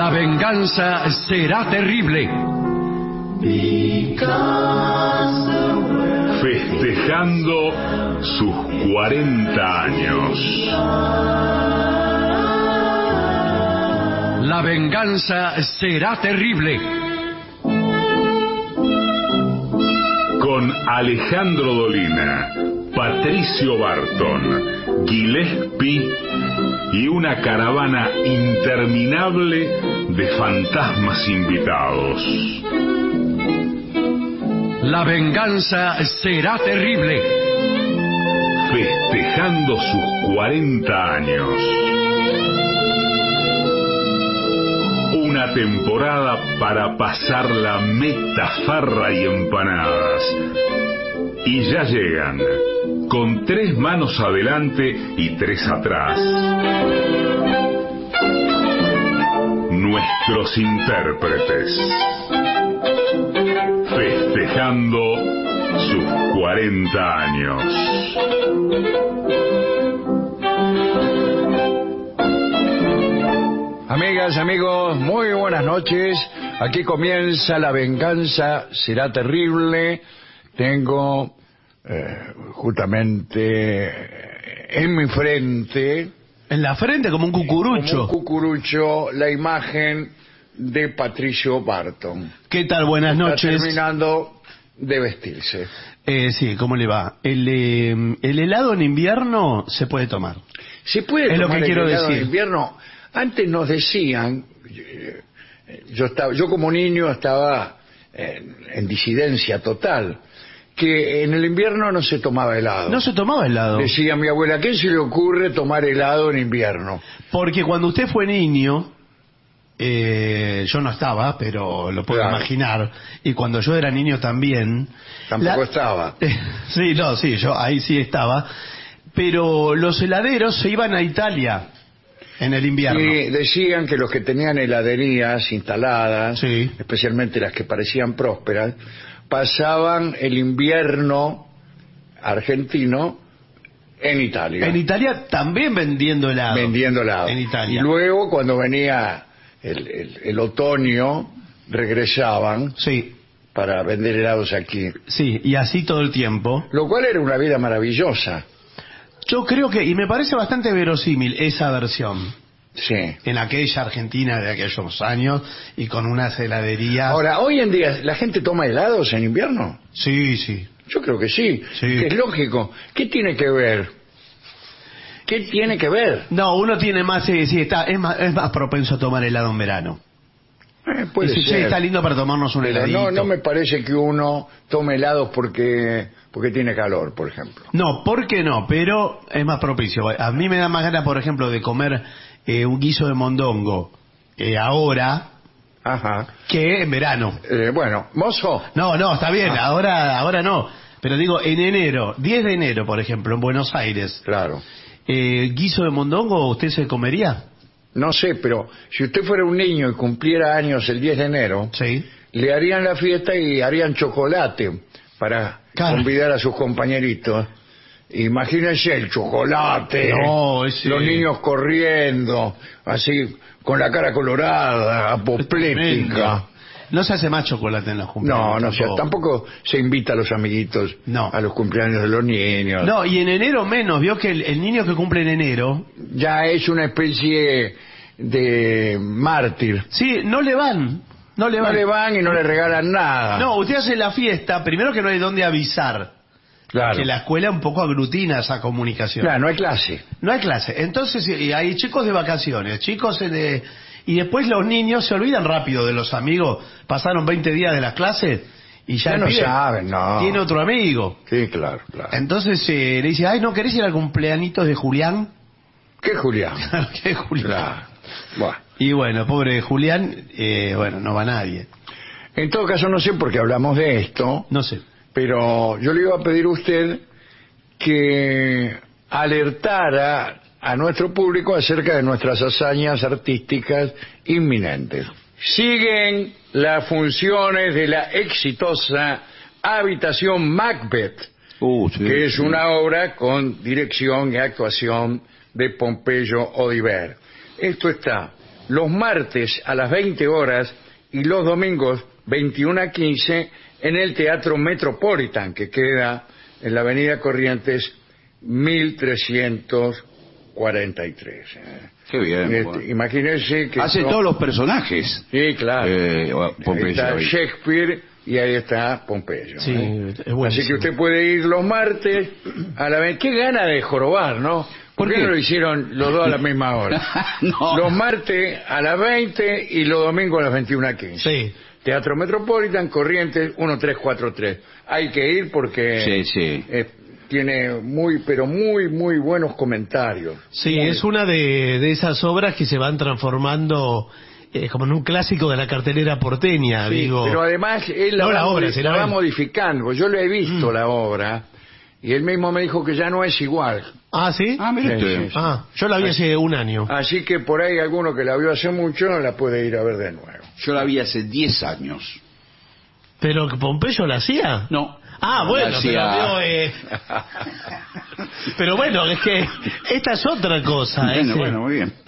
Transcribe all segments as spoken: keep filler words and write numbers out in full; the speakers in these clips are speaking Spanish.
La venganza será terrible. Festejando sus cuarenta años. La venganza será terrible. Con Alejandro Dolina, Patricio Barton, Gillespie y una caravana interminable de fantasmas invitados. La venganza será terrible. Festejando sus cuarenta años. Una temporada para pasar la meta, farra y empanadas. Y ya llegan, con tres manos adelante y tres atrás, nuestros intérpretes. Festejando sus cuarenta años. Amigas, amigos, muy buenas noches. Aquí comienza La venganza será terrible. Tengo eh, justamente en mi frente, en la frente como un cucurucho, como un cucurucho, la imagen de Patricio Barton. ¿Qué tal? Buenas Está noches. Terminando de vestirse. Eh, sí, ¿cómo le va? El, eh, el helado en invierno se puede tomar. Se puede es tomar lo que el quiero helado decir. en invierno. Antes nos decían, yo estaba, yo como niño estaba en, en disidencia total, que en el invierno no se tomaba helado. No se tomaba helado. Decía mi abuela, ¿a quién se le ocurre tomar helado en invierno? Porque cuando usted fue niño, eh, yo no estaba, pero lo puedo Claro. imaginar, y cuando yo era niño también... Tampoco la- estaba. Sí, no, sí, yo ahí sí estaba, pero los heladeros se iban a Italia en el invierno. Y decían que los que tenían heladerías instaladas, Sí. especialmente las que parecían prósperas, pasaban el invierno argentino en Italia. En Italia también vendiendo helado. vendiendo helado. En Italia. Y luego, cuando venía el, el- el otoño, regresaban Sí, para vender helados aquí. sí, y así todo el tiempo. Lo cual era una vida maravillosa. Yo creo que, y me parece bastante verosímil esa versión, Sí. en aquella Argentina de aquellos años, y con unas heladerías... Ahora, hoy en día, ¿la gente toma helados en invierno? Sí, sí. Yo creo que sí, Sí. que es lógico. ¿Qué tiene que ver? ¿Qué tiene que ver? No, uno tiene más, sí, sí, está, es más, es más propenso a tomar helado en verano. Eh, puede Dice, ser. che, está lindo para tomarnos un Pero heladito. no, no me parece que uno tome helados porque, porque tiene calor, por ejemplo. No, ¿por qué no? Pero es más propicio. A mí me da más ganas, por ejemplo, de comer eh, un guiso de mondongo eh, ahora Ajá. que en verano. Eh, bueno, mozo. No, no, está bien, Ah. ahora ahora no. Pero digo, en enero, diez de enero, por ejemplo, en Buenos Aires, Claro. eh, guiso de mondongo, ¿usted se comería? No sé, pero si usted fuera un niño y cumpliera años el diez de enero, Sí. le harían la fiesta y harían chocolate para Claro. convidar a sus compañeritos. Imagínense el chocolate, No, ese- los niños corriendo, así con la cara colorada, apoplética. Tremendo. No se hace más chocolate en los cumpleaños. No, no sé, tampoco se invita a los amiguitos No. a los cumpleaños de los niños. No, y en enero menos, vio que el, el niño que cumple en enero, Ya es una especie de mártir. sí, no le van, no le No van. le van y no le regalan nada. No, usted hace la fiesta, primero que no hay dónde avisar, claro. que la escuela un poco aglutina esa comunicación. Claro, no hay clase. No hay clase. Entonces y hay chicos de vacaciones, chicos de... Y después los niños se olvidan rápido de los amigos. Pasaron veinte días de las clases y ya, Ya el no pibe saben, no. tiene otro amigo. Sí, claro, claro. Entonces eh, le dice, ay, ¿no querés ir al cumpleañito de Julián? ¿Qué Julián? ¿Qué Julián? Claro. Bueno. Y bueno, pobre Julián, eh, bueno, no va nadie. En todo caso, no sé por qué hablamos de esto, No sé. pero yo le iba a pedir a usted que alertara a nuestro público acerca de nuestras hazañas artísticas inminentes. Siguen las funciones de la exitosa Habitación Macbeth, Uh, sí, que es sí. una obra con dirección y actuación de Pompeyo Odiver. Esto está los martes a las veinte horas y los domingos veintiuno a quince en el Teatro Metropolitan, que queda en la Avenida Corrientes mil trescientos cuarenta y tres. Qué bien. Este, bueno. Imagínense que... Hace no- todos los personajes. Sí, claro. Eh, Ahí Pompeyo, está ahí. Shakespeare y ahí está Pompeyo. Sí, ¿eh? es buenísimo. Así que usted puede ir los martes a la veinte. Qué gana de jorobar, ¿no? ¿Por, ¿Por qué qué? no lo hicieron los dos a la misma hora? No. Los martes a las veinte y los domingos a las veintiuno a quince. Sí. Teatro Metropolitan, Corrientes uno tres cuatro tres. Hay que ir porque Sí, sí. eh, tiene muy, pero muy, muy buenos comentarios. Sí, Muy- es una de, de esas obras que se van transformando eh, como en un clásico de la cartelera porteña, Sí, digo. pero además él la, No va, la obra, modi- sino la va él. modificando. Yo le he visto la obra y él mismo me dijo que ya no es igual. Ah, ¿sí? Ah, mire Sí, usted. sí, sí. Ah, yo la vi hace un año. Así que por ahí alguno que la vio hace mucho la puede ir a ver de nuevo. Yo la vi hace diez años. ¿Pero que Pompeyo la hacía? No. Ah, bueno, La hacía- pero, veo, eh, pero bueno, es que esta es otra cosa. Bueno, ese- bueno, muy bien.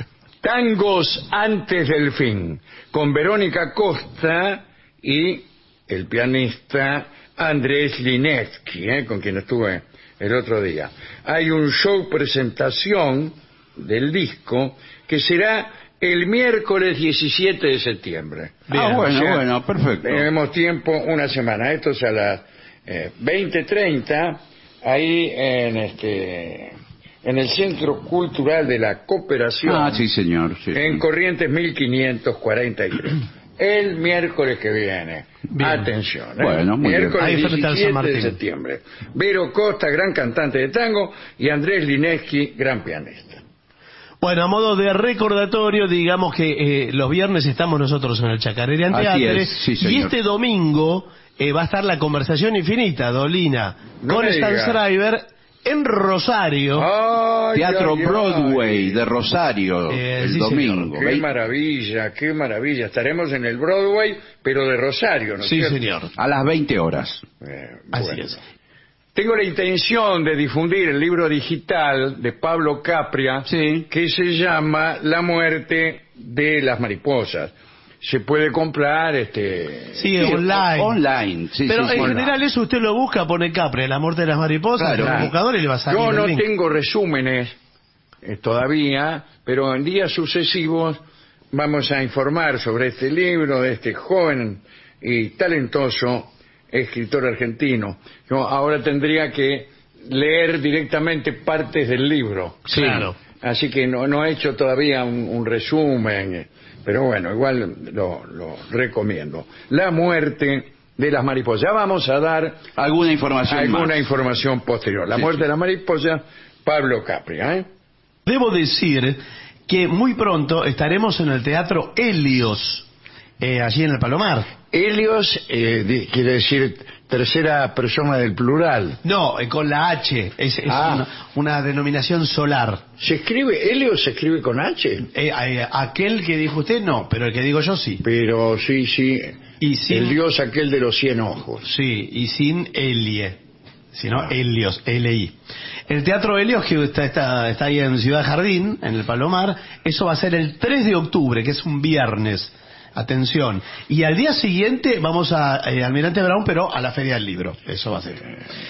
Tangos antes del fin, con Verónica Costa y el pianista Andrés Linetsky, ¿eh? con quien estuve el otro día. Hay un show presentación del disco que será el miércoles diecisiete de septiembre. Bien. Ah, bueno, O sea, bueno, perfecto. Tenemos tiempo una semana. Esto es a las eh, veinte treinta, ahí en este en el Centro Cultural de la Cooperación. Ah, sí, señor. Sí, En sí. Corrientes mil quinientos cuarenta y tres. El miércoles que viene. Bien. Atención. ¿eh? Bueno, muy bien. miércoles Ahí frente al San diecisiete de Martín. septiembre. Vero Costa, gran cantante de tango, y Andrés Linetsky, gran pianista. Bueno, a modo de recordatorio, digamos que eh, los viernes estamos nosotros en el Chacarerian Así Teatre es, sí, y señor. este domingo eh, va a estar la conversación infinita, Dolina, No con me Stan diga. Schreiber en Rosario. Ay, Teatro ay, ay. Broadway de Rosario, Eh, el sí, domingo. Qué Ve- maravilla, qué maravilla. Estaremos en el Broadway, pero de Rosario, ¿no es Sí, cierto? señor. A las veinte horas. Eh, Así bueno. es. Tengo la intención de difundir el libro digital de Pablo Capria, Sí. que se llama La muerte de las mariposas. Se puede comprar, este... Sí, Sí, online. o- Online, sí, Pero sí, en sí. general eso usted lo busca, pone Capri, la muerte de las mariposas, Claro. en el buscador y le va a salir Yo el no link. tengo resúmenes eh, todavía, pero en días sucesivos vamos a informar sobre este libro de este joven y talentoso escritor argentino. Yo ahora tendría que leer directamente partes del libro. Claro. Así que no, no he hecho todavía un, un resumen, eh, pero bueno, igual lo, lo recomiendo. La muerte de las mariposas. Ya vamos a dar Alguna información alguna más. información posterior. La Sí, muerte sí. de las mariposas, Pablo Capria, ¿eh? Debo decir que muy pronto estaremos en el Teatro Helios, eh, allí en el Palomar. Helios eh, di- quiere decir tercera persona del plural. No, eh, con la H, es, es Ah. una, una denominación solar. ¿Se escribe, Helios se escribe con H? Eh, eh, aquel que dijo usted no, pero el que digo yo sí. Pero sí, sí, Y sin- el dios aquel de los cien ojos. Sí, y sin Elie, sino Helios, L I. El Teatro Helios, que está, está, está ahí en Ciudad Jardín, en el Palomar, eso va a ser el tres de octubre, que es un viernes. Atención. Y al día siguiente vamos a eh, Almirante Brown, pero a la Feria del Libro. Eso va a ser.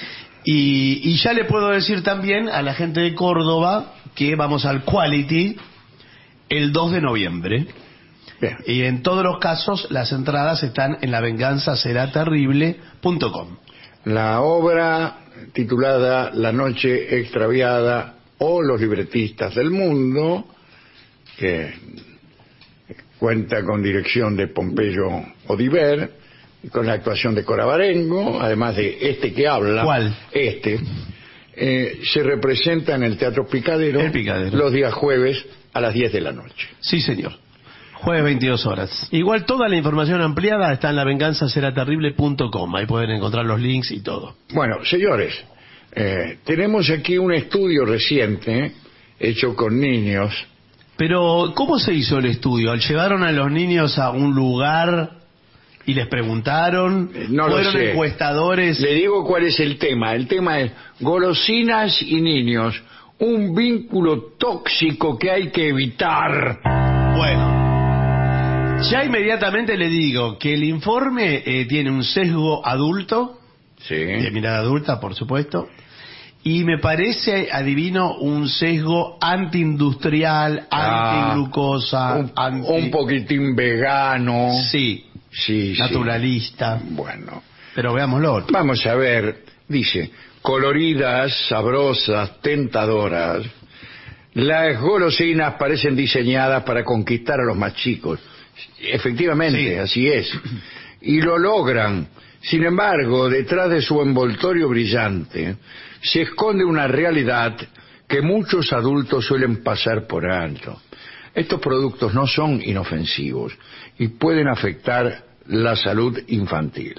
Y, y ya le puedo decir también a la gente de Córdoba que vamos al Quality el dos de noviembre. Bien. Y en todos los casos las entradas están en la venganza será terrible punto com. La obra titulada La noche extraviada o Los libretistas del mundo, que cuenta con dirección de Pompeyo Odiver y con la actuación de Cora Barengo, además de este que habla. ¿Cuál? Este. eh, se representa en el Teatro Picadero, El Picadero. los días jueves a las diez de la noche. Sí, señor. Jueves veintidós horas. Igual toda la información ampliada está en la venganza será terrible punto com. Ahí pueden encontrar los links y todo. Bueno, señores, eh, tenemos aquí un estudio reciente hecho con niños. Pero, ¿cómo se hizo el estudio? ¿Llevaron a los niños a un lugar y les preguntaron? Eh, no lo ¿Fueron sé. encuestadores? Le digo cuál es el tema. El tema es golosinas y niños, un vínculo tóxico que hay que evitar. Bueno, Ya inmediatamente le digo que el informe eh, tiene un sesgo adulto, Sí. de mirada adulta, por supuesto, y me parece, adivino, un sesgo antiindustrial, Ah, antiglucosa, un, anti... un poquitín vegano. Sí, Sí, sí. naturalista. Bueno, Pero veámoslo. vamos a ver. Dice, coloridas, sabrosas, tentadoras. Las golosinas parecen diseñadas para conquistar a los más chicos. Efectivamente, Sí. así es. Y lo logran. Sin embargo, detrás de su envoltorio brillante se esconde una realidad que muchos adultos suelen pasar por alto. Estos productos no son inofensivos y pueden afectar la salud infantil.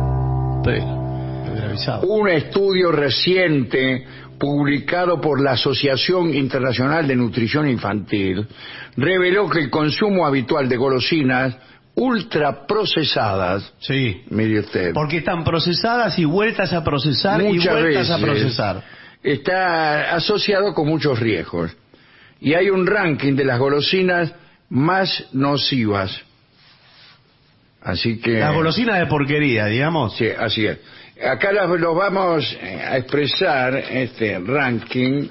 Pero, me hubiera avisado. Un estudio reciente publicado por la Asociación Internacional de Nutrición Infantil reveló que el consumo habitual de golosinas ultraprocesadas, Sí. mire usted, Porque están procesadas y vueltas a procesar muchas y vueltas veces a procesar. está asociado con muchos riesgos. Y hay un ranking de las golosinas más nocivas. Así que... Las golosinas de porquería, digamos. Sí, así es. Acá los, los vamos a expresar, este ranking,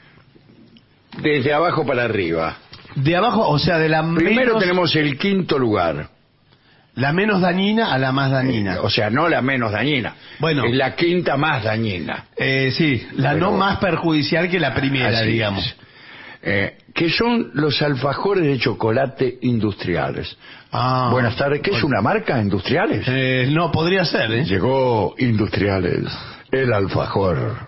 desde abajo para arriba. De abajo, o sea, de la Primero menos, tenemos el quinto lugar. la menos dañina a la más dañina. Eh, o sea, no la menos dañina. Bueno. Es la quinta más dañina. Eh, sí, la Pero- no más perjudicial que la primera, Así digamos. es. Eh, que son los alfajores de chocolate industriales. Ah, Buenas tardes. ¿Qué es una marca? ¿Industriales? Eh, no, podría ser, ¿eh? Llegó Industriales, el alfajor.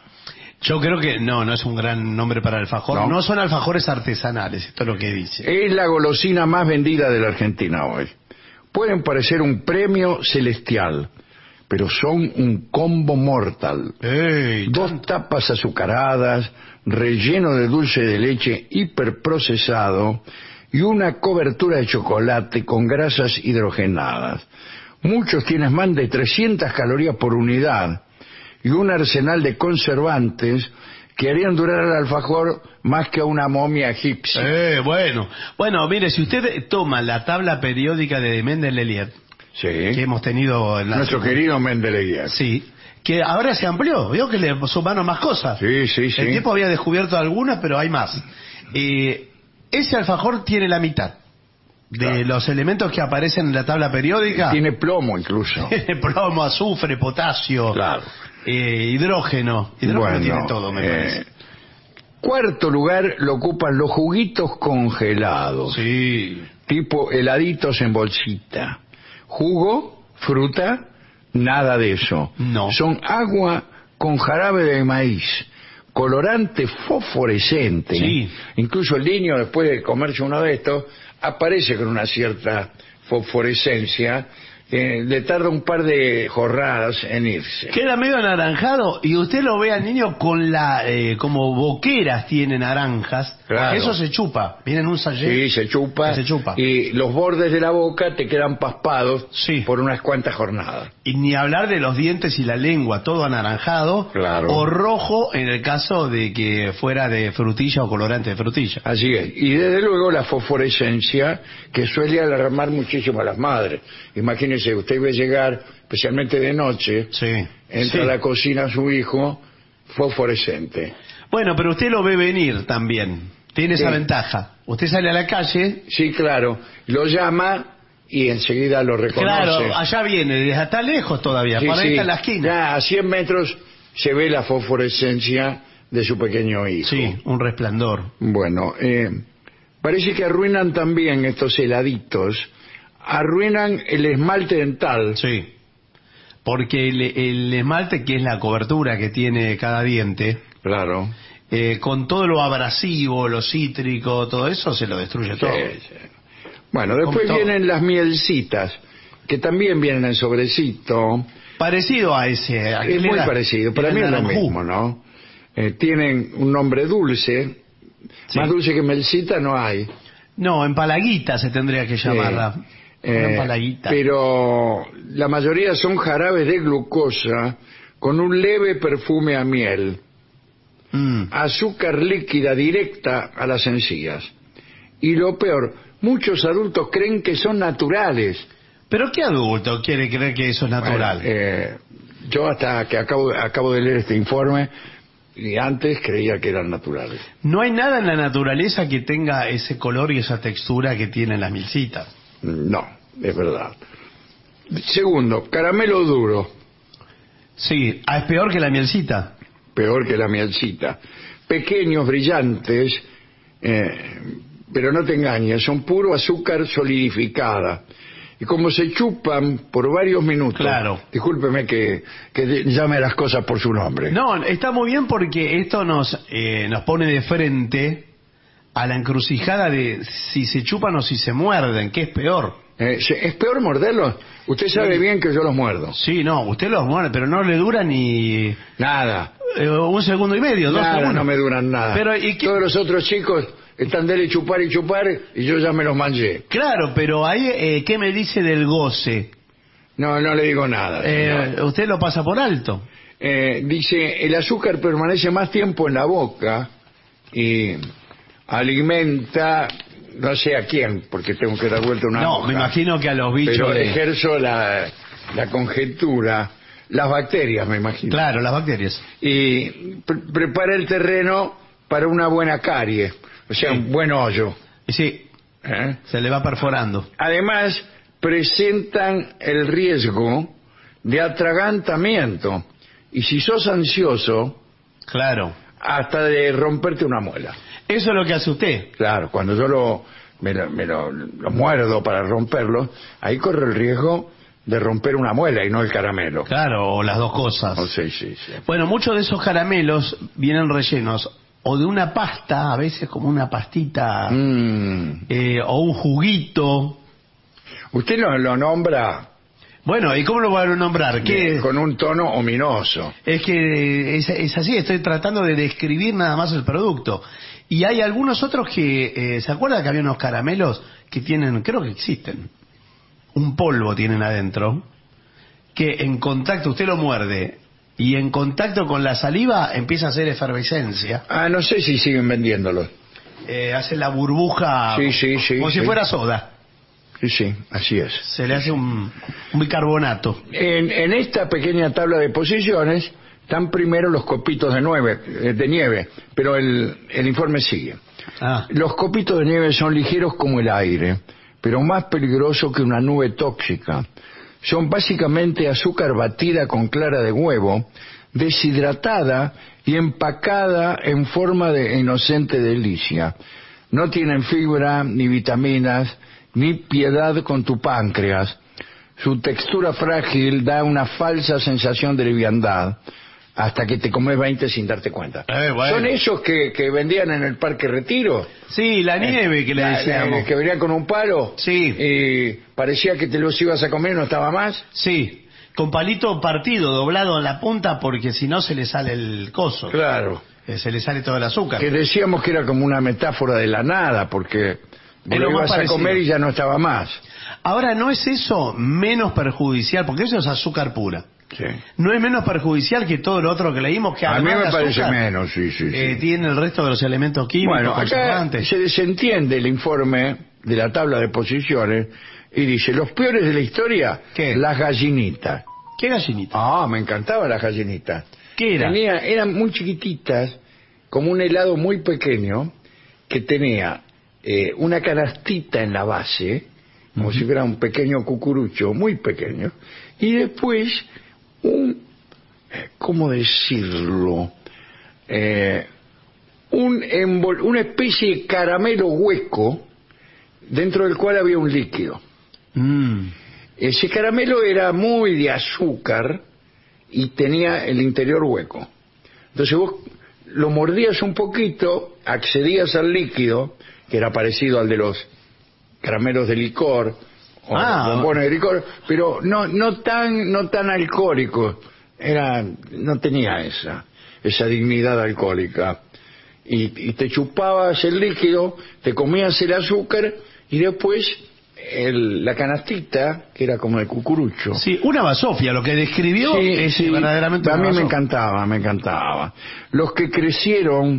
Yo creo que no, no es un gran nombre para alfajor. No. No, son alfajores artesanales, esto es lo que dice. Es la golosina más vendida de la Argentina hoy. Pueden parecer un premio celestial, pero son un combo mortal. Ey, Dos tapas azucaradas, relleno de dulce de leche hiperprocesado y una cobertura de chocolate con grasas hidrogenadas. Muchos tienen más de trescientas calorías por unidad y un arsenal de conservantes que harían durar al alfajor más que a una momia egipcia. Eh, bueno. Bueno, mire, si usted toma la tabla periódica de Mendeleev, Sí. que hemos tenido en la... Nuestro querido Mendeleev. Sí, que ahora se amplió, vio que le sumaron más cosas. Sí, sí, sí. El tiempo había descubierto algunas, pero hay más. Eh, ese alfajor tiene la mitad de Claro. los elementos que aparecen en la tabla periódica. Tiene plomo incluso. Tiene plomo, azufre, potasio, Claro. eh, hidrógeno. Hidrógeno Bueno, tiene todo, me eh, parece. Cuarto lugar lo ocupan los juguitos congelados, Sí. tipo heladitos en bolsita. Jugo, fruta, nada de eso. No. Son agua con jarabe de maíz, colorante fosforescente. Sí. Incluso el niño, después de comerse uno de estos, aparece con una cierta fosforescencia. Eh, le tarda un par de jornadas en irse. Queda medio anaranjado y usted lo ve al niño con la, eh, como boqueras tiene naranjas. Claro. Eso se chupa. Viene en un sachet. Sí, se chupa, Se chupa. y los bordes de la boca te quedan paspados Sí. por unas cuantas jornadas. Y ni hablar de los dientes y la lengua, todo anaranjado. Claro. O rojo en el caso de que fuera de frutilla o colorante de frutilla. Así es. Y desde luego la fosforescencia que suele alarmar muchísimo a las madres. Imagínese, usted ve llegar, especialmente de noche, Sí. entra Sí. a la cocina su hijo fosforescente. Bueno, pero usted lo ve venir también. Tiene esa Sí. ventaja. Usted sale a la calle. Sí, claro. Lo llama y enseguida lo reconoce. Claro, allá viene, está lejos todavía, Sí, para ahí sí. está en la esquina. Ya a cien metros se ve la fosforescencia de su pequeño hijo. Sí, un resplandor. Bueno, eh, parece que arruinan también estos heladitos, arruinan el esmalte dental. Sí. Porque el, el esmalte, que es la cobertura que tiene cada diente, Claro. eh, con todo lo abrasivo, lo cítrico, todo eso se lo destruye todo. Sí, sí. Bueno, después Como todo. vienen las mielcitas, que también vienen en sobrecito. Parecido a ese. a que Es le muy da- parecido, para el mí es lo naranjú. mismo, ¿no? Eh, tienen un nombre dulce, Sí. más dulce que melcita no hay. No, empalaguita se tendría que llamarla. Sí. Una Eh, empalaguita. pero la mayoría son jarabes de glucosa con un leve perfume a miel, Mm. azúcar líquida directa a las encías. Y lo peor, muchos adultos creen que son naturales. ¿Pero qué adulto quiere creer que eso es natural? Bueno, eh, yo hasta que acabo, acabo de leer este informe, y antes creía que eran naturales. No hay nada en la naturaleza que tenga ese color y esa textura que tienen las mielcitas. No, es verdad. Segundo, caramelo duro, Sí, ah, es peor que la mielcita. peor que la mielcita. Pequeños, brillantes, eh, pero no te engañes, son puro azúcar solidificada. Y como se chupan por varios minutos, Claro. discúlpeme que, que de- llame las cosas por su nombre. No, está muy bien porque esto nos, eh, nos pone de frente a la encrucijada de si se chupan o si se muerden, ¿qué es peor? Eh, se- ¿Es peor morderlos? Usted sabe bien que yo los muerdo. Sí, no, usted los muerde, pero no le dura ni Nada. eh, un segundo y medio, dos Nada, segundos. no me duran nada. Pero, ¿y qué? Todos los otros chicos están de chupar y chupar y yo ya me los manché. Claro, pero ahí, eh, ¿qué me dice del goce? No, no le digo nada. Eh, señor. usted lo pasa por alto. Eh, dice, el azúcar permanece más tiempo en la boca y alimenta, no sé a quién, porque tengo que dar vuelta una No, hoja, me imagino que a los bichos pero de- ejerzo la, la conjetura, las bacterias me imagino. Claro, las bacterias. Y pre- prepara el terreno para una buena carie, o sea, Sí. un buen hoyo. Y sí, ¿eh? se le va perforando. Además, presentan el riesgo de atragantamiento. Y si sos ansioso, Claro. hasta de romperte una muela. Eso es lo que hace usted. Claro, cuando yo lo, me, lo, me lo- lo muerdo para romperlo, ahí corre el riesgo de romper una muela y no el caramelo. Claro, o las dos cosas. Oh, sí, sí, sí. Bueno, muchos de esos caramelos vienen rellenos o de una pasta, a veces como una pastita, Mm. eh, o un juguito. Usted lo, lo nombra Bueno, ¿y cómo lo voy a nombrar? ¿Qué? eh, con un tono ominoso. Es que es, es así, estoy tratando de describir nada más el producto. Y hay algunos otros que, eh, ¿se acuerda que había unos caramelos que tienen, creo que existen, un polvo tienen adentro, que en contacto, usted lo muerde, y en contacto con la saliva empieza a hacer efervescencia, Ah, no sé si siguen vendiéndolo. eh, hace la burbuja Sí, sí, sí, como sí. si fuera soda, Sí, sí, así es. se le hace un, un bicarbonato. En, en esta pequeña tabla de posiciones están primero los copitos de, nueve, eh, de nieve, pero el, el informe sigue. Ah, Los copitos de nieve son ligeros como el aire, pero más peligrosos que una nube tóxica. Son básicamente azúcar batida con clara de huevo, deshidratada y empacada en forma de inocente delicia. No tienen fibra, ni vitaminas, ni piedad con tu páncreas. Su textura frágil da una falsa sensación de liviandad hasta que te comes veinte sin darte cuenta. Eh, bueno. Son esos que, que vendían en el Parque Retiro. sí, la nieve que le La- la- decíamos. que venía con un palo. Sí. Y parecía que te los ibas a comer y no estaba más. Sí, con palito partido, doblado en la punta, porque si no se le sale el coso. Claro. Eh, Se le sale todo el azúcar. Que decíamos que era como una metáfora de la nada, porque Es lo lo más ibas a parecido. comer y ya no estaba más. Ahora, ¿no es eso menos perjudicial? Porque eso es azúcar pura. Sí. ¿No es menos perjudicial que todo lo otro que leímos? Que A mí además me de parece azúcar, menos, sí, sí, sí. eh, tiene el resto de los elementos químicos, Bueno, acá conservantes. se desentiende el informe de la tabla de posiciones y dice, los peores de la historia, ¿Qué? las gallinitas. ¿Qué gallinita? Ah, me encantaban las gallinitas. ¿Qué era? Tenía, eran muy chiquititas, como un helado muy pequeño, que tenía eh, una canastita en la base, como si fuera un pequeño cucurucho, muy pequeño, y después un, eh, ¿cómo decirlo? Eh, un envol- una especie de caramelo hueco, dentro del cual había un líquido. Mm. Ese caramelo era muy de azúcar y tenía el interior hueco. Entonces vos lo mordías un poquito, accedías al líquido, que era parecido al de los caramelos de licor, o Ah. bombones de licor, pero no no tan no tan alcohólico. Era, no tenía esa, esa dignidad alcohólica. Y, y te chupabas el líquido, te comías el azúcar y después el- la canastita, que era como de cucurucho. Sí, una basofia, lo que describió Sí, es sí, verdaderamente a una mí me basofia. encantaba, me encantaba. Los que crecieron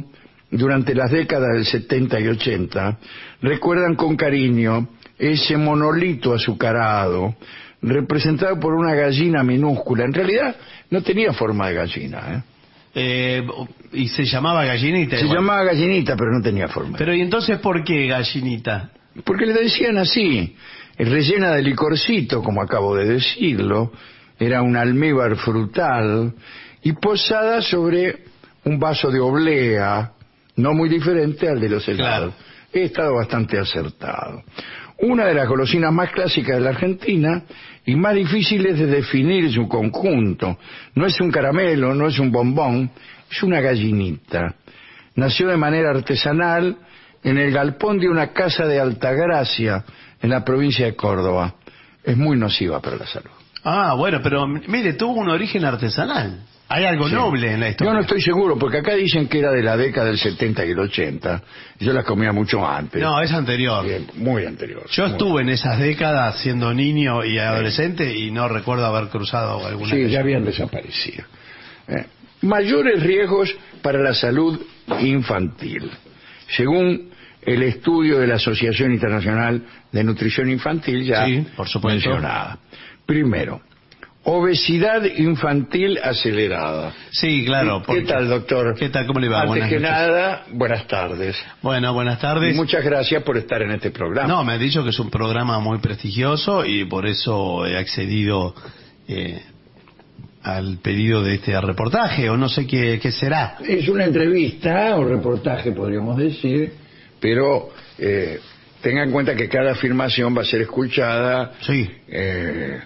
durante las décadas del setenta y ochenta, recuerdan con cariño ese monolito azucarado, representado por una gallina minúscula. En realidad no tenía forma de gallina, ¿eh? Eh, y se llamaba gallinita. Se igual. llamaba gallinita, pero no tenía forma. Pero ¿y entonces por qué gallinita? Porque le decían así, rellena de licorcito, como acabo de decirlo, era un almíbar frutal, y posada sobre un vaso de oblea, no muy diferente al de los helados. Claro. He estado bastante acertado. Una de las golosinas más clásicas de la Argentina y más difíciles de definir su conjunto. No es un caramelo, no es un bombón, es una gallinita. Nació de manera artesanal en el galpón de una casa de Altagracia, en la provincia de Córdoba. Es muy nociva para la salud. Ah, bueno, pero mire, tuvo un origen artesanal. Hay algo Sí. noble en la historia. Yo no estoy seguro, porque acá dicen que era de la década del setenta y el ochenta. Yo las comía mucho antes. No, es anterior. Bien, muy anterior. Yo Muy- estuve en esas décadas siendo niño y adolescente y no recuerdo haber cruzado alguna Sí, de ya ellas. habían desaparecido. Eh, mayores riesgos para la salud infantil. Según el estudio de la Asociación Internacional de Nutrición Infantil, ya Sí, por supuesto. mencionada. Primero, obesidad infantil acelerada. Sí, claro. ¿Qué porque- tal, doctor? ¿Qué tal? ¿Cómo le va? Antes Buenas que noches. nada, buenas tardes. Bueno, buenas Y tardes. muchas gracias por estar en este programa. No, me han dicho que es un programa muy prestigioso y por eso he accedido eh, al pedido de este reportaje, o no sé qué, qué será. Es una entrevista o reportaje, podríamos decir, pero eh, tenga en cuenta que cada afirmación va a ser escuchada Sí. eh,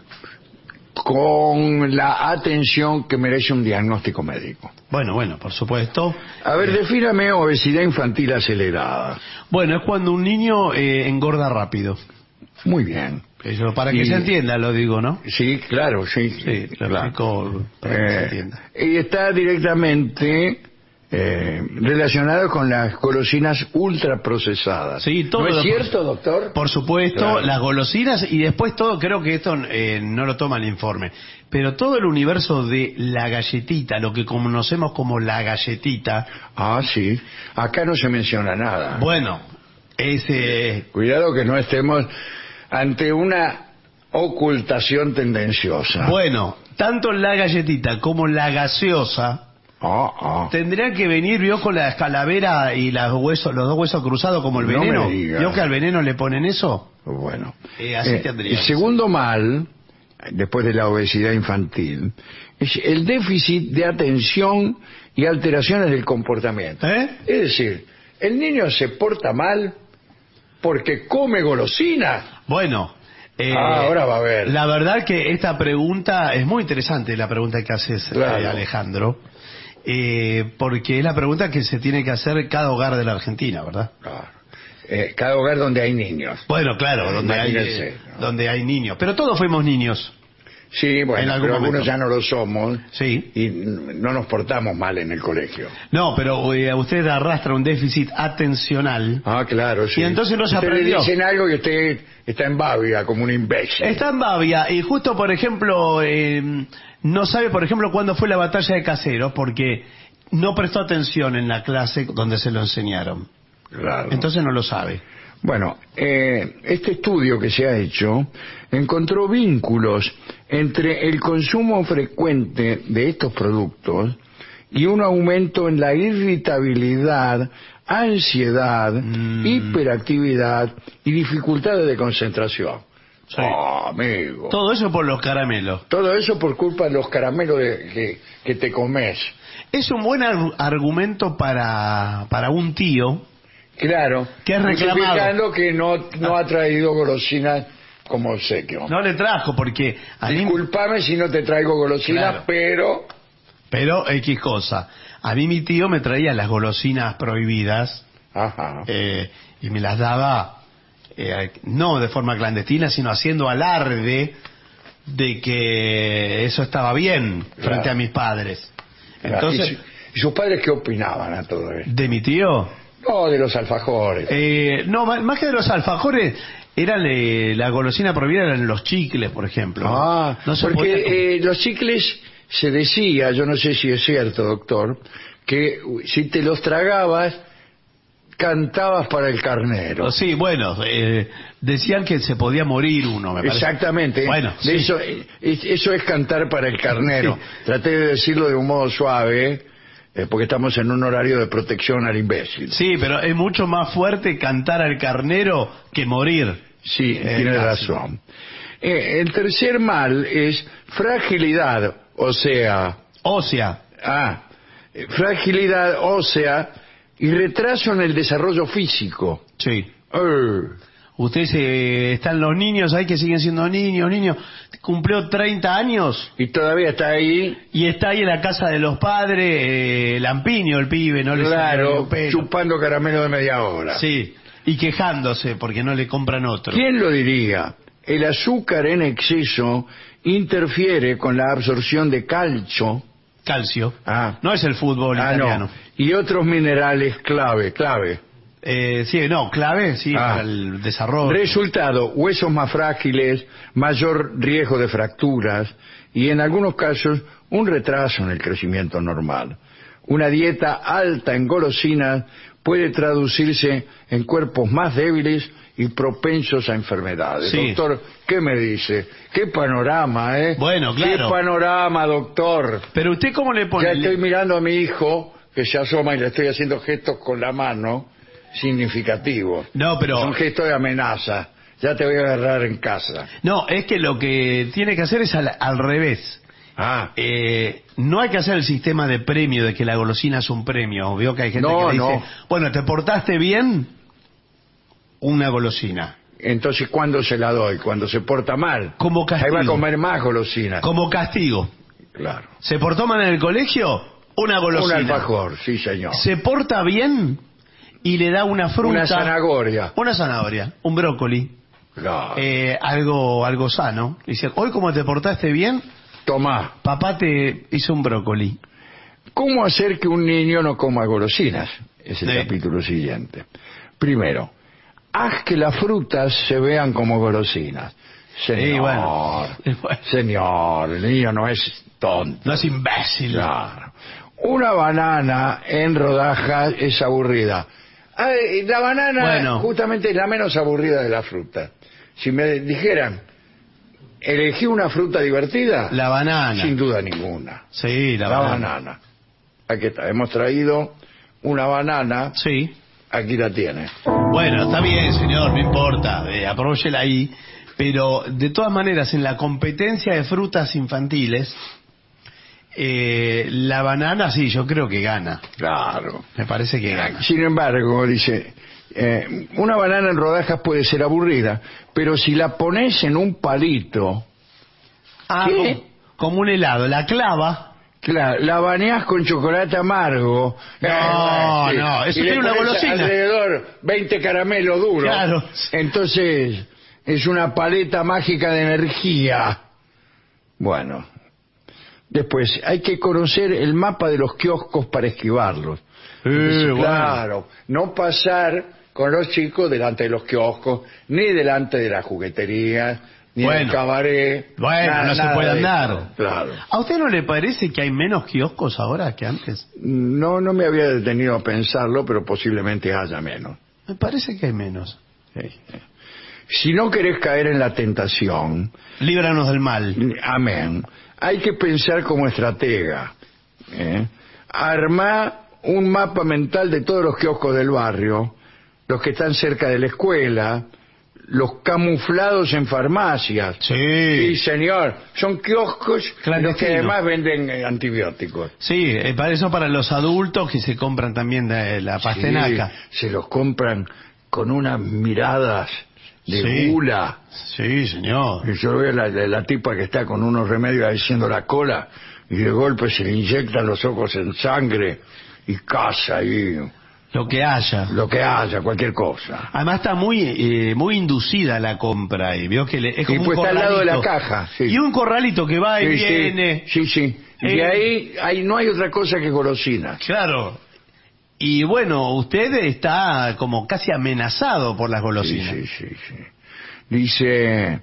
con la atención que merece un diagnóstico médico. Bueno, bueno, por supuesto. A ver, defíname obesidad infantil acelerada. Bueno, es cuando un niño eh, engorda rápido. Muy bien. Eso, para que Y- se entienda, lo digo, ¿no? Sí, claro, sí. Sí, lo claro. explico para que se Eh, entienda. y está directamente eh, relacionado con las golosinas ultraprocesadas. Sí, todo ¿No es lo- cierto, doctor? Por supuesto, Claro. las golosinas y después todo, creo que esto eh, no lo toma el informe, pero todo el universo de la galletita, lo que conocemos como la galletita, Ah, sí. Acá no se menciona nada. bueno, es... eh, Cuidado que no estemos ante una ocultación tendenciosa. bueno, tanto la galletita como la gaseosa Ah, ah. tendrían que venir, vio, con la calavera y las huesos, los dos huesos cruzados como el No me veneno. diga. ¿Vio que al veneno le ponen eso? Bueno. Eh, así tendría el que segundo mal, después de la obesidad infantil, es el déficit de atención y alteraciones del comportamiento. ¿Eh? Es decir, el niño se porta mal porque come golosina. Bueno, eh, Ah, ahora va a ver. La verdad que esta pregunta es muy interesante, la pregunta que haces, Claro. eh, Alejandro, eh, porque es la pregunta que se tiene que hacer cada hogar de la Argentina, ¿verdad? Claro. Eh, cada hogar donde hay niños. Bueno, claro, donde hay, Imagínense, eh, ¿no? donde hay niños, pero todos fuimos niños. Sí, En bueno, algún pero momento. algunos ya no lo somos Sí. y n- no nos portamos mal en el colegio. No, pero eh, usted arrastra un déficit atencional. Ah, claro, sí. Y entonces no se Usted aprendió. le dicen algo y usted está en babia como un imbécil. Está en Bavia y justo, por ejemplo, eh, no sabe, por ejemplo, cuándo fue la batalla de Caseros porque no prestó atención en la clase donde se lo enseñaron. Claro. Entonces no lo sabe. Bueno, eh, este estudio que se ha hecho encontró vínculos entre el consumo frecuente de estos productos y un aumento en la irritabilidad, ansiedad, Mm. hiperactividad y dificultades de concentración. Sí. Oh, amigo. Todo eso por los caramelos. Todo eso por culpa de los caramelos de- que, que te comes. Es un buen ar- argumento para, para un tío. Claro. Que es reclamado. Justificando que no, no ha traído golosinas como obsequio. No le trajo porque a mí, Disculpame si no te traigo golosinas, Claro. pero... pero X cosa. A mí mi tío me traía las golosinas prohibidas Ajá. eh, y me las daba eh, no de forma clandestina, sino haciendo alarde de que eso estaba bien frente Claro. a mis padres. ¿Y, Entonces, su- y sus padres qué opinaban a todo esto? de mi tío, No, de los alfajores. eh, no, más, más que de los alfajores, eran eh, la golosina prohibida eran los chicles, por ejemplo. Ah, no se podía comer. porque eh, los chicles se decía, yo no sé si es cierto, doctor, que uh, si te los tragabas cantabas para el carnero. Sí, bueno, eh, decían que se podía morir uno, me parece. Exactamente. Bueno, de sí. eso, es- eso es cantar para el carnero. Sí. Traté de decirlo de un modo suave, eh, porque estamos en un horario de protección al imbécil. Sí, pero es mucho más fuerte cantar al carnero que morir. Sí, Eh, tiene casi. razón. Eh, el tercer mal es fragilidad, o sea, Ósea. ah, eh, fragilidad ósea y retraso en el desarrollo físico. Sí. Eh, Usted se... Están los niños ahí que siguen siendo niños, niños. Cumplió treinta años y todavía está ahí, y está ahí en la casa de los padres, eh, lampiño el pibe, no le sale claro, un pelo. chupando caramelo de media hora. Sí, y quejándose porque no le compran otro. ¿Quién lo diría? El azúcar en exceso interfiere con la absorción de calcio. Calcio. Ah, No es el fútbol ah, italiano. no. Y otros minerales clave, clave. Eh, sí, no, clave, sí, Ah. para el desarrollo. Resultado, huesos más frágiles, mayor riesgo de fracturas y en algunos casos un retraso en el crecimiento normal. Una dieta alta en golosinas puede traducirse en cuerpos más débiles y propensos a enfermedades. Sí. Doctor, ¿qué me dice? ¿Qué panorama, eh? Bueno, claro. ¿Qué panorama, doctor? Pero usted cómo le pone... Ya estoy mirando a mi hijo que se asoma y le estoy haciendo gestos con la mano significativos. No, pero... Es un gesto de amenaza. Ya te voy a agarrar en casa. No, es que lo que tiene que hacer es al, al revés. Ah, Eh, no hay que hacer el sistema de premio, de que la golosina es un premio. Veo que hay gente No, que le dice, no. bueno, ¿te portaste bien? Una golosina. entonces ¿cuándo se la doy? Cuando se porta mal. Como Ahí va a castigo. comer más golosinas. Como castigo. Claro. ¿Se portó mal en el colegio? Una Un golosina. alfajor, sí señor. Se porta bien y le da una fruta. Una zanahoria. Una zanahoria, un brócoli, Claro. eh, algo algo sano. Dice, hoy como te portaste bien, Tomá. papá te hizo un brócoli. ¿Cómo hacer que un niño no coma golosinas? Es el Sí. capítulo siguiente. Primero, haz que las frutas se vean como golosinas. Señor, Sí, bueno. Bueno. señor, el niño no es tonto. No es imbécil. Claro. Una banana en rodajas es aburrida. Ah, eh, la banana Bueno. justamente es la menos aburrida de la fruta. Si me dijeran, elegí una fruta divertida, La banana. sin duda ninguna. Sí, la, La banana. banana. Aquí está, hemos traído una banana, Sí. aquí la tiene. Bueno, está bien, señor, no importa. Eh, aprovechela ahí. Pero, de todas maneras, en la competencia de frutas infantiles, eh, la banana, sí, yo creo que gana. Claro. Me parece que gana. Sin embargo, dice, eh, una banana en rodajas puede ser aburrida, pero si la pones en un palito, Ah, ¿qué? como, como un helado. La clava. claro, la bañás con chocolate amargo. No, no, eso y le tiene una pones golosina. alrededor veinte caramelos duros. Claro. Entonces, es una paleta mágica de energía. Bueno. Después, hay que conocer el mapa de los kioscos para esquivarlos. Entonces, bueno. claro, no pasar con los chicos delante de los kioscos, ni delante de la juguetería, ni Bueno. del cabaret. Bueno, nada- no se nada puede de andar. eso. Claro. ¿A usted no le parece que hay menos kioscos ahora que antes? No, no me había detenido a pensarlo, pero posiblemente haya menos. Me parece que hay menos. Sí. Si no querés caer en la tentación, Líbranos del mal. amén, hay que pensar como estratega. ¿eh? Armá un mapa mental de todos los kioscos del barrio, los que están cerca de la escuela, los camuflados en farmacias. Sí. Sí, señor, son kioscos en los que Clandestinos. además venden eh, antibióticos. Sí, eh, para eso para los adultos que se compran también de la pastenaca. Sí, se los compran con unas miradas de Sí. gula. Sí, señor. Y yo veo la, la, la tipa que está con unos remedios haciendo la cola y de golpe se le inyectan los ojos en sangre y caza y Lo que haya. lo que haya, cualquier cosa. Además está muy eh, muy inducida la compra y veo que le, es Y como pues un está al lado de la corralito. caja. Sí. Y un corralito que va y Sí, viene. sí, sí, sí. Y Eh. ahí, ahí no hay otra cosa que golosinas. Claro. Y bueno, usted está como casi amenazado por las Sí, golosinas. sí, sí, sí. Dice,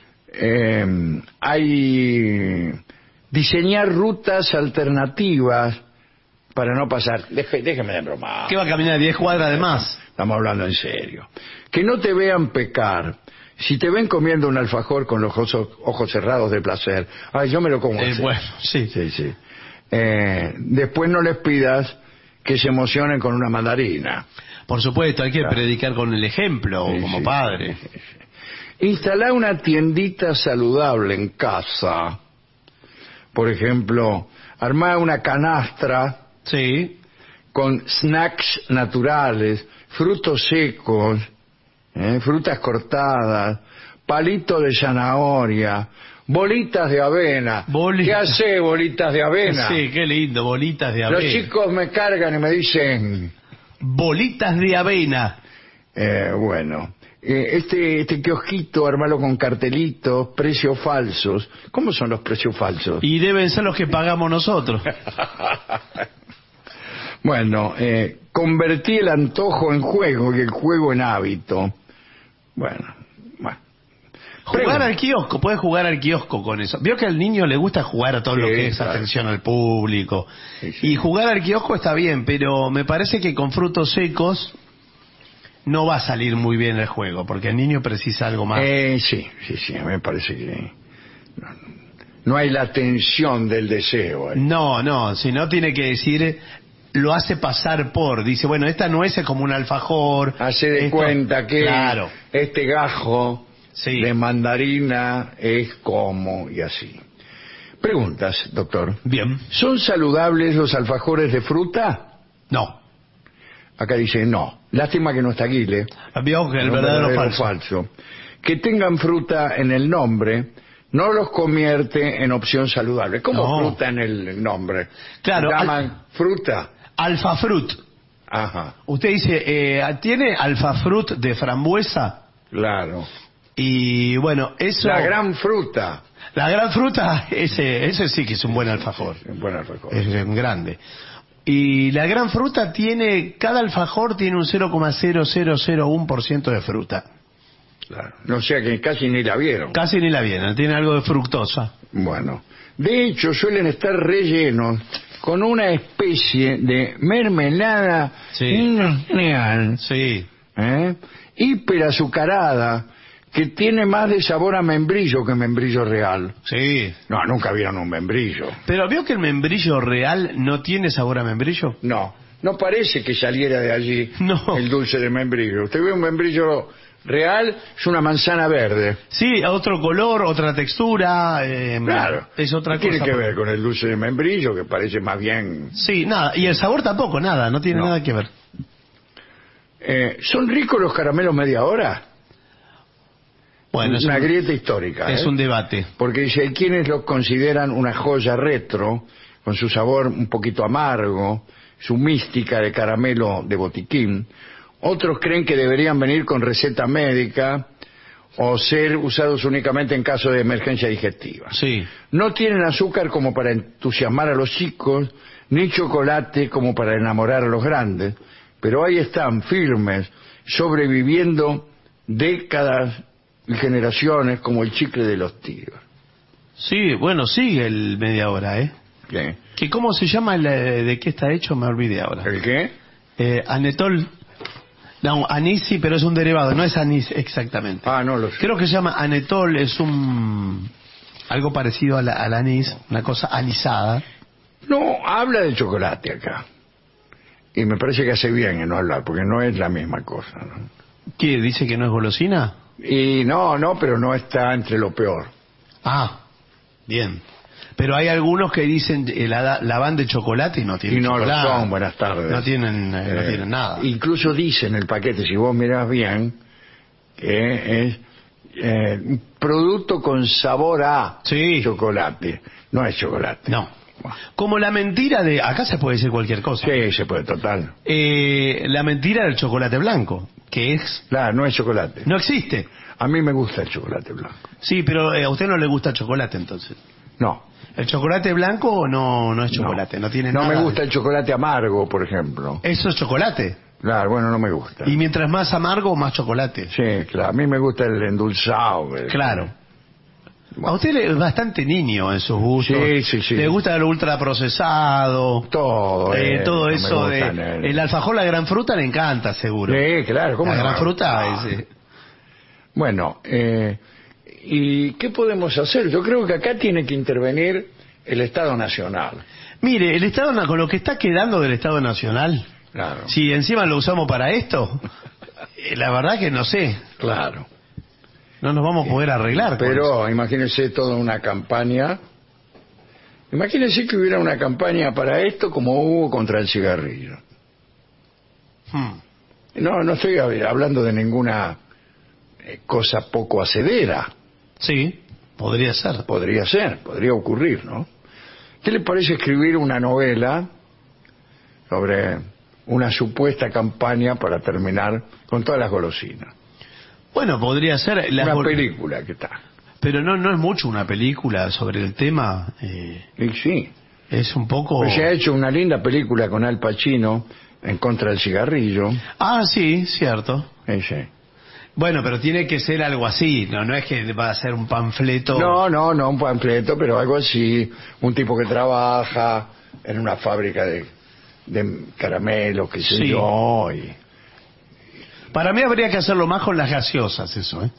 eh, hay diseñar rutas alternativas para no pasar. Deje- déjeme de broma. ¿Qué va a caminar diez cuadras de más? Estamos hablando en serio. Que no te vean pecar. Si te ven comiendo un alfajor con los ojos, ojos cerrados de placer, ay, yo me lo como Eh, así. bueno, sí. Sí, sí. Eh, después no les pidas que se emocionen con una mandarina. Por supuesto, hay que Claro. predicar con el ejemplo, Sí, como sí, padre. sí, sí, sí. Instalar una tiendita saludable en casa. Por ejemplo, armar una canastra Sí. con snacks naturales, frutos secos, ¿eh? frutas cortadas, palitos de zanahoria, bolitas de avena. Boli- ¿Qué hace bolitas de avena? Sí, qué lindo, bolitas de Los avena. chicos me cargan y me dicen, Bolitas de avena. eh, bueno, eh, este, este kiosquito, armalo con cartelitos, precios falsos. ¿Cómo son los precios falsos? Y deben ser los que pagamos nosotros. Bueno, eh, convertí el antojo en juego y el juego en hábito. Bueno, bueno. Jugar Pregunta. al kiosco, puedes jugar al kiosco con eso. Vio que al niño le gusta jugar a todo lo Sí, que es claro. atención al público. Sí, sí. Y jugar al kiosco está bien, pero me parece que con frutos secos no va a salir muy bien el juego, porque el niño precisa algo más. Eh, sí, sí, sí, me parece que no, no hay la tensión del deseo. ahí. No, no, si no tiene que decir, lo hace pasar por, dice, bueno, esta nuez es como un alfajor. Hace de esto- cuenta que Claro, este gajo sí. de mandarina es como y así. Preguntas, doctor. Bien. ¿Son saludables los alfajores de fruta? No. Acá dice no. Lástima que no está Guile. Vio que el No, verdadero verdadero falso. Que tengan fruta en el nombre no los convierte en opción saludable. ¿Cómo No. fruta en el nombre? Claro, ¿Llaman al- fruta? Alfa Fruit. Ajá, Usted dice, eh, ¿tiene Alfa Fruit de frambuesa? claro. Y bueno, eso... La gran fruta. La gran fruta, ese, ese sí que es un buen alfajor. Buen alfajor. Es un grande. Y la gran fruta tiene, cada alfajor tiene un cero coma cero cero cero uno por ciento de fruta. Claro. No sea que casi ni la vieron. Casi ni la viene, tiene algo de fructosa. Bueno, de hecho suelen estar rellenos con una especie de mermelada Sí. industrial, Sí. ¿eh? hiperazucarada, que tiene más de sabor a membrillo que membrillo real. Sí. No, nunca vieron un membrillo. Pero ¿vio que el membrillo real no tiene sabor a membrillo? No, no parece que saliera de allí No. el dulce de membrillo. Usted ve un membrillo real, es una manzana verde. Sí, otro color, otra textura. eh, Claro. Es otra ¿Qué cosa. tiene que ver con el dulce de membrillo, que parece más bien... Sí, nada. Y el sabor tampoco, nada. No tiene No. nada que ver. Eh, ¿Son ricos los caramelos media hora? Bueno, es una un, grieta histórica. es ¿eh? un debate. Porque dice, hay quienes los consideran una joya retro, con su sabor un poquito amargo, su mística de caramelo de botiquín. Otros creen que deberían venir con receta médica o ser usados únicamente en caso de emergencia digestiva. Sí. No tienen azúcar como para entusiasmar a los chicos, ni chocolate como para enamorar a los grandes, pero ahí están, firmes, sobreviviendo décadas y generaciones como el chicle de los tíos. Sí, bueno, sigue el media hora, ¿eh? ¿Qué? ¿Que ¿Cómo se llama el, eh, de qué está hecho? Me olvidé ahora. ¿El qué? Eh, anetol. No, anís sí, pero es un derivado, no es anís exactamente. Ah, no lo sé. Creo que se llama anetol, es un... algo parecido al, al anís, una cosa anisada. No, habla de chocolate acá. Y me parece que hace bien en no hablar, porque no es la misma cosa, ¿no? ¿Qué? ¿Dice que no es golosina? Y no, no, pero no está entre lo peor. Ah, bien. Pero hay algunos que dicen eh, la, la van de chocolate y no tienen Y no lo chocolate. son, buenas tardes. No tienen, eh, no Eh, tienen nada. Incluso dice en el paquete, si vos mirás bien, que es eh, un producto con sabor a Sí. chocolate. No es chocolate. No. Bueno. Como la mentira de... Acá se puede decir cualquier cosa. Sí, se puede, total. Eh, la mentira del chocolate blanco, que es... Claro, no es chocolate. No existe. A mí me gusta el chocolate blanco. Sí, pero eh, a usted no le gusta el chocolate entonces. No. ¿El chocolate blanco no, no es chocolate? No, tiene No nada. me gusta de- el chocolate amargo, por ejemplo. Eso es chocolate. Claro, bueno, no me gusta. Y mientras más amargo, más chocolate. Sí, claro. A mí me gusta el endulzado. el- Claro. A usted le- es bastante niño en sus gustos. Sí, sí, sí. Le gusta lo ultraprocesado. Todo, eh, eh, todo no me eso de... gustan, eh. El alfajor, la gran fruta le encanta, seguro. Sí, claro, ¿cómo La no? gran fruta Ah. es... eh, Bueno, eh, ¿y qué podemos hacer? Yo creo que acá tiene que intervenir el Estado Nacional. Mire, el Estado, na- con lo que está quedando del Estado Nacional, Claro. si encima lo usamos para esto, eh, la verdad que no sé, Claro. no nos vamos a poder arreglar. con eso. Pero imagínense toda una campaña. Imagínense que hubiera una campaña para esto como hubo contra el cigarrillo. Hmm. No, no estoy hab- hablando de ninguna eh, cosa poco hacedera. Sí, podría ser. Podría ser, podría ocurrir, ¿no? ¿Qué le parece escribir una novela sobre una supuesta campaña para terminar con todas las golosinas? Bueno, podría ser. las Una gol- película que está. Pero no, no es mucho una película sobre el tema. eh, Y sí. es un poco... Pues se ha hecho una linda película con Al Pacino en contra del cigarrillo. Ah, sí, cierto. Sí, sí. Bueno, pero tiene que ser algo así, no, no es que va a ser un panfleto. No, no, no un panfleto, pero algo así. Un tipo que trabaja en una fábrica de, de caramelos, qué sé Sí. yo. Y, Para mí habría que hacerlo más con las gaseosas, eso, ¿eh?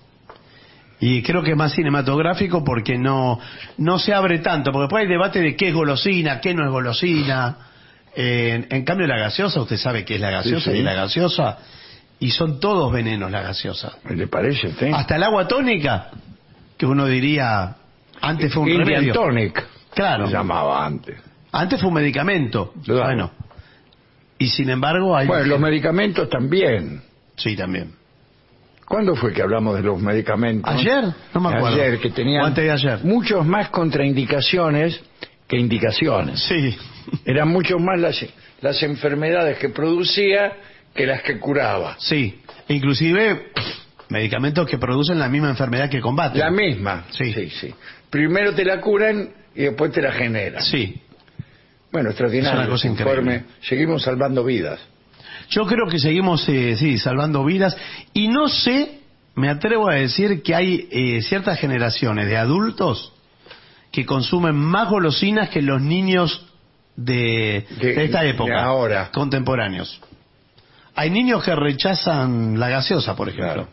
Y creo que es más cinematográfico porque no, no se abre tanto, porque después hay debate de qué es golosina, qué no es golosina. Eh, en, en cambio la gaseosa, usted sabe qué es la gaseosa Sí, sí. y la gaseosa, y son todos venenos la gaseosa. ¿Le parece a usted? Hasta el agua tónica, que uno diría, antes fue un Indian remedio. Tonic. Claro. Se llamaba antes. Antes fue un medicamento. Claro. Bueno. Y sin embargo hay... Bueno, los medicamentos también. Sí, también. ¿Cuándo fue que hablamos de los medicamentos? ¿Ayer? No me acuerdo. Ayer, que O tenían antes de ayer. muchos más contraindicaciones que indicaciones. Sí. Eran mucho más las, las enfermedades que producía que las que curaba. Sí. Inclusive medicamentos que producen la misma enfermedad que combaten. La misma. Sí. sí, sí. Primero te la curan y después te la generan. Sí. Bueno, extraordinario. Es una cosa este informe. increíble. Seguimos salvando vidas. Yo creo que seguimos, eh, sí, salvando vidas. Y no sé, me atrevo a decir que hay eh, ciertas generaciones de adultos que consumen más golosinas que los niños de, De- de esta de época. ahora. Contemporáneos. Hay niños que rechazan la gaseosa, por ejemplo.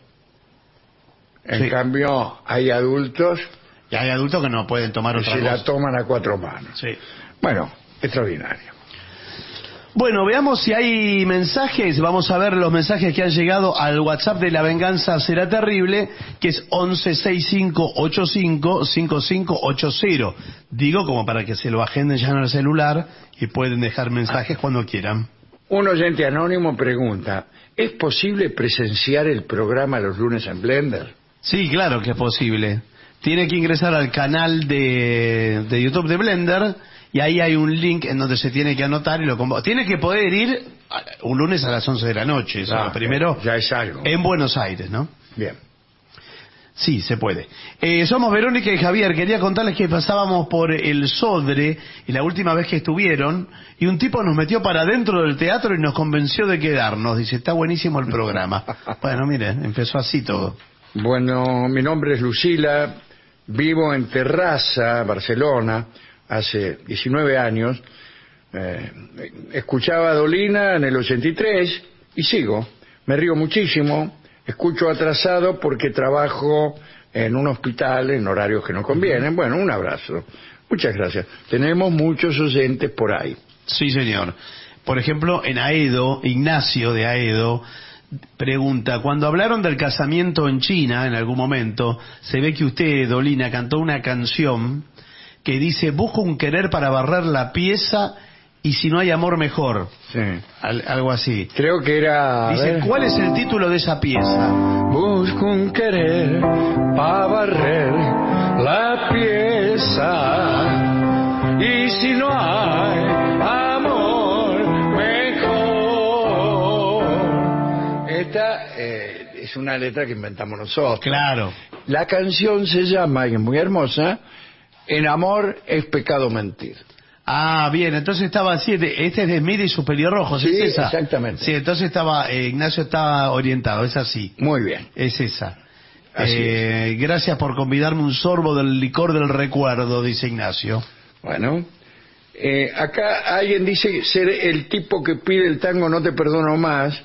En Sí. cambio, hay adultos Y hay adultos que no pueden tomar que otra se cosa. la toman a cuatro manos. Sí. Bueno, extraordinario. Bueno, veamos si hay mensajes. Vamos a ver los mensajes que han llegado al WhatsApp de La Venganza Será Terrible, que es once sesenta y cinco ochenta y cinco cincuenta y cinco ochenta. Digo como para que se lo agenden ya en el celular y pueden dejar mensajes cuando quieran. Un oyente anónimo pregunta, ¿es posible presenciar el programa los lunes en Blender? Sí, claro que es posible. Tiene que ingresar al canal de, de YouTube de Blender y ahí hay un link en donde se tiene que anotar y lo convoca. Tiene que poder ir a- un lunes a las once de la noche. Eso es Ah, lo primero. ya es algo. En Buenos Aires, ¿no? Bien. Sí, se puede. Eh, somos Verónica y Javier. Quería contarles que pasábamos por el Sodre y la última vez que estuvieron y un tipo nos metió para dentro del teatro y nos convenció de quedarnos. Dice, está buenísimo el programa. Bueno, miren, empezó así todo. Bueno, mi nombre es Lucila, vivo en Terraza, Barcelona, hace diecinueve años. Eh, escuchaba a Dolina en el ochenta y tres y sigo. Me río muchísimo, escucho atrasado porque trabajo en un hospital en horarios que no convienen. Bueno, un abrazo. Muchas gracias. Tenemos muchos oyentes por ahí. Sí, señor. Por ejemplo, en Aedo, Ignacio de Aedo pregunta, cuando hablaron del casamiento en China en algún momento, se ve que usted, Dolina, cantó una canción que dice, busco un querer para barrer la pieza y si no hay amor mejor. Sí. Al- algo así. Creo que era... a Dice, ver. ¿cuál es el título de esa pieza? Busco un querer para barrer la pieza y si no hay amor mejor. Esta eh, es una letra que inventamos nosotros. Claro. La canción se llama, y es muy hermosa, En amor es pecado mentir. Ah, bien, entonces estaba así, este es de Smith y Superior Rojo, Sí, ¿es esa? exactamente. Sí, entonces estaba, eh, Ignacio estaba orientado, es así, Muy bien. es esa. Así Eh, gracias por convidarme un sorbo del licor del recuerdo, dice Ignacio. Bueno, eh, acá alguien dice ser el tipo que pide el tango No te perdono más,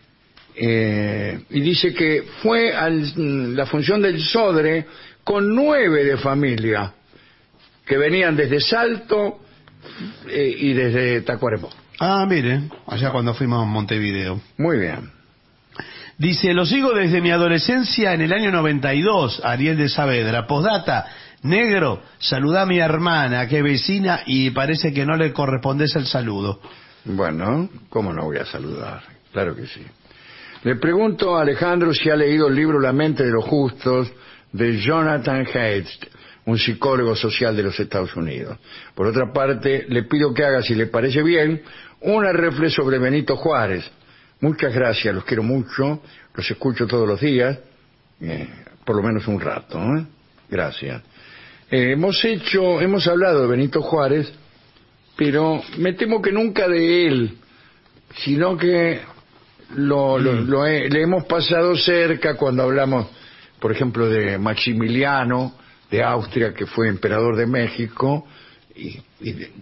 eh, y dice que fue a la función del Sodre con nueve de familia, que venían desde Salto eh, y desde Tacuarembó. Ah, mire, allá cuando fuimos a Montevideo. Muy bien. Dice, lo sigo desde mi adolescencia en el año noventa y dos, Ariel de Saavedra. Postdata, negro, saludá a mi hermana, que es vecina, y parece que no le correspondes el saludo. Bueno, ¿cómo no voy a saludar? Claro que sí. Le pregunto a Alejandro si ha leído el libro La mente de los justos de Jonathan Haidt, un psicólogo social de los Estados Unidos. Por otra parte, le pido que haga, si le parece bien, una reflexión sobre Benito Juárez. Muchas gracias, los quiero mucho, los escucho todos los días, eh, por lo menos un rato, ¿eh? Gracias. Eh, hemos hecho, hemos hablado de Benito Juárez, pero me temo que nunca de él, sino que lo, lo, lo he- le hemos pasado cerca cuando hablamos, por ejemplo, de Maximiliano de Austria, que fue emperador de México y, y, de-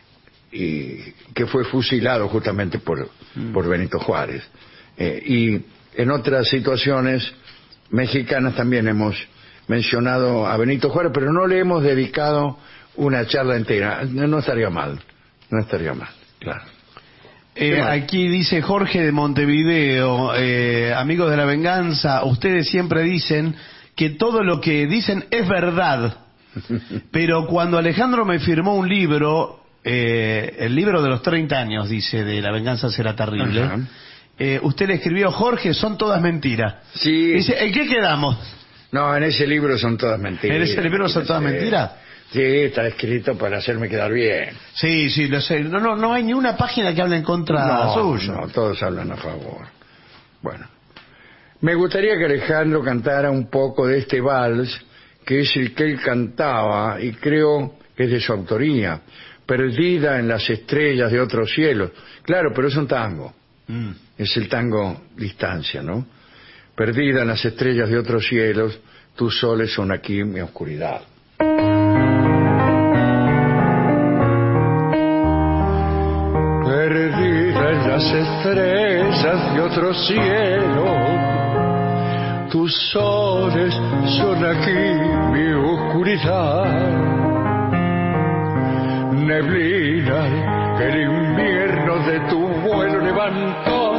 y que fue fusilado justamente por, por Benito Juárez. Eh, y en otras situaciones mexicanas también hemos mencionado a Benito Juárez, pero no le hemos dedicado una charla entera. No, no estaría mal, no estaría mal, claro. Eh, ¿Qué más? aquí dice Jorge de Montevideo, eh, amigos de la venganza, ustedes siempre dicen que todo lo que dicen es verdad, pero cuando Alejandro me firmó un libro, eh, el libro de los treinta años, dice, de La venganza será terrible, Ajá. eh, usted le escribió, Jorge, son todas mentiras. Sí. Dice, ¿en qué quedamos? No, en ese libro son todas mentiras. ¿En ese libro son todas Sí. mentiras? Sí, está escrito para hacerme quedar bien. Sí, sí, lo sé. No, no, no hay ni una página que hable en contra No, suyo. no, todos hablan a favor. Bueno, me gustaría que Alejandro cantara un poco de este vals, que es el que él cantaba, y creo que es de su autoría, Perdida en las estrellas de otros cielos. Claro, pero es un tango. Mm. Es el tango Distancia, ¿no? Perdida en las estrellas de otros cielos, tus soles son aquí mi oscuridad. Perdida en las estrellas de otro cielo, tus soles son aquí mi oscuridad. Neblina que el invierno de tu vuelo levantó,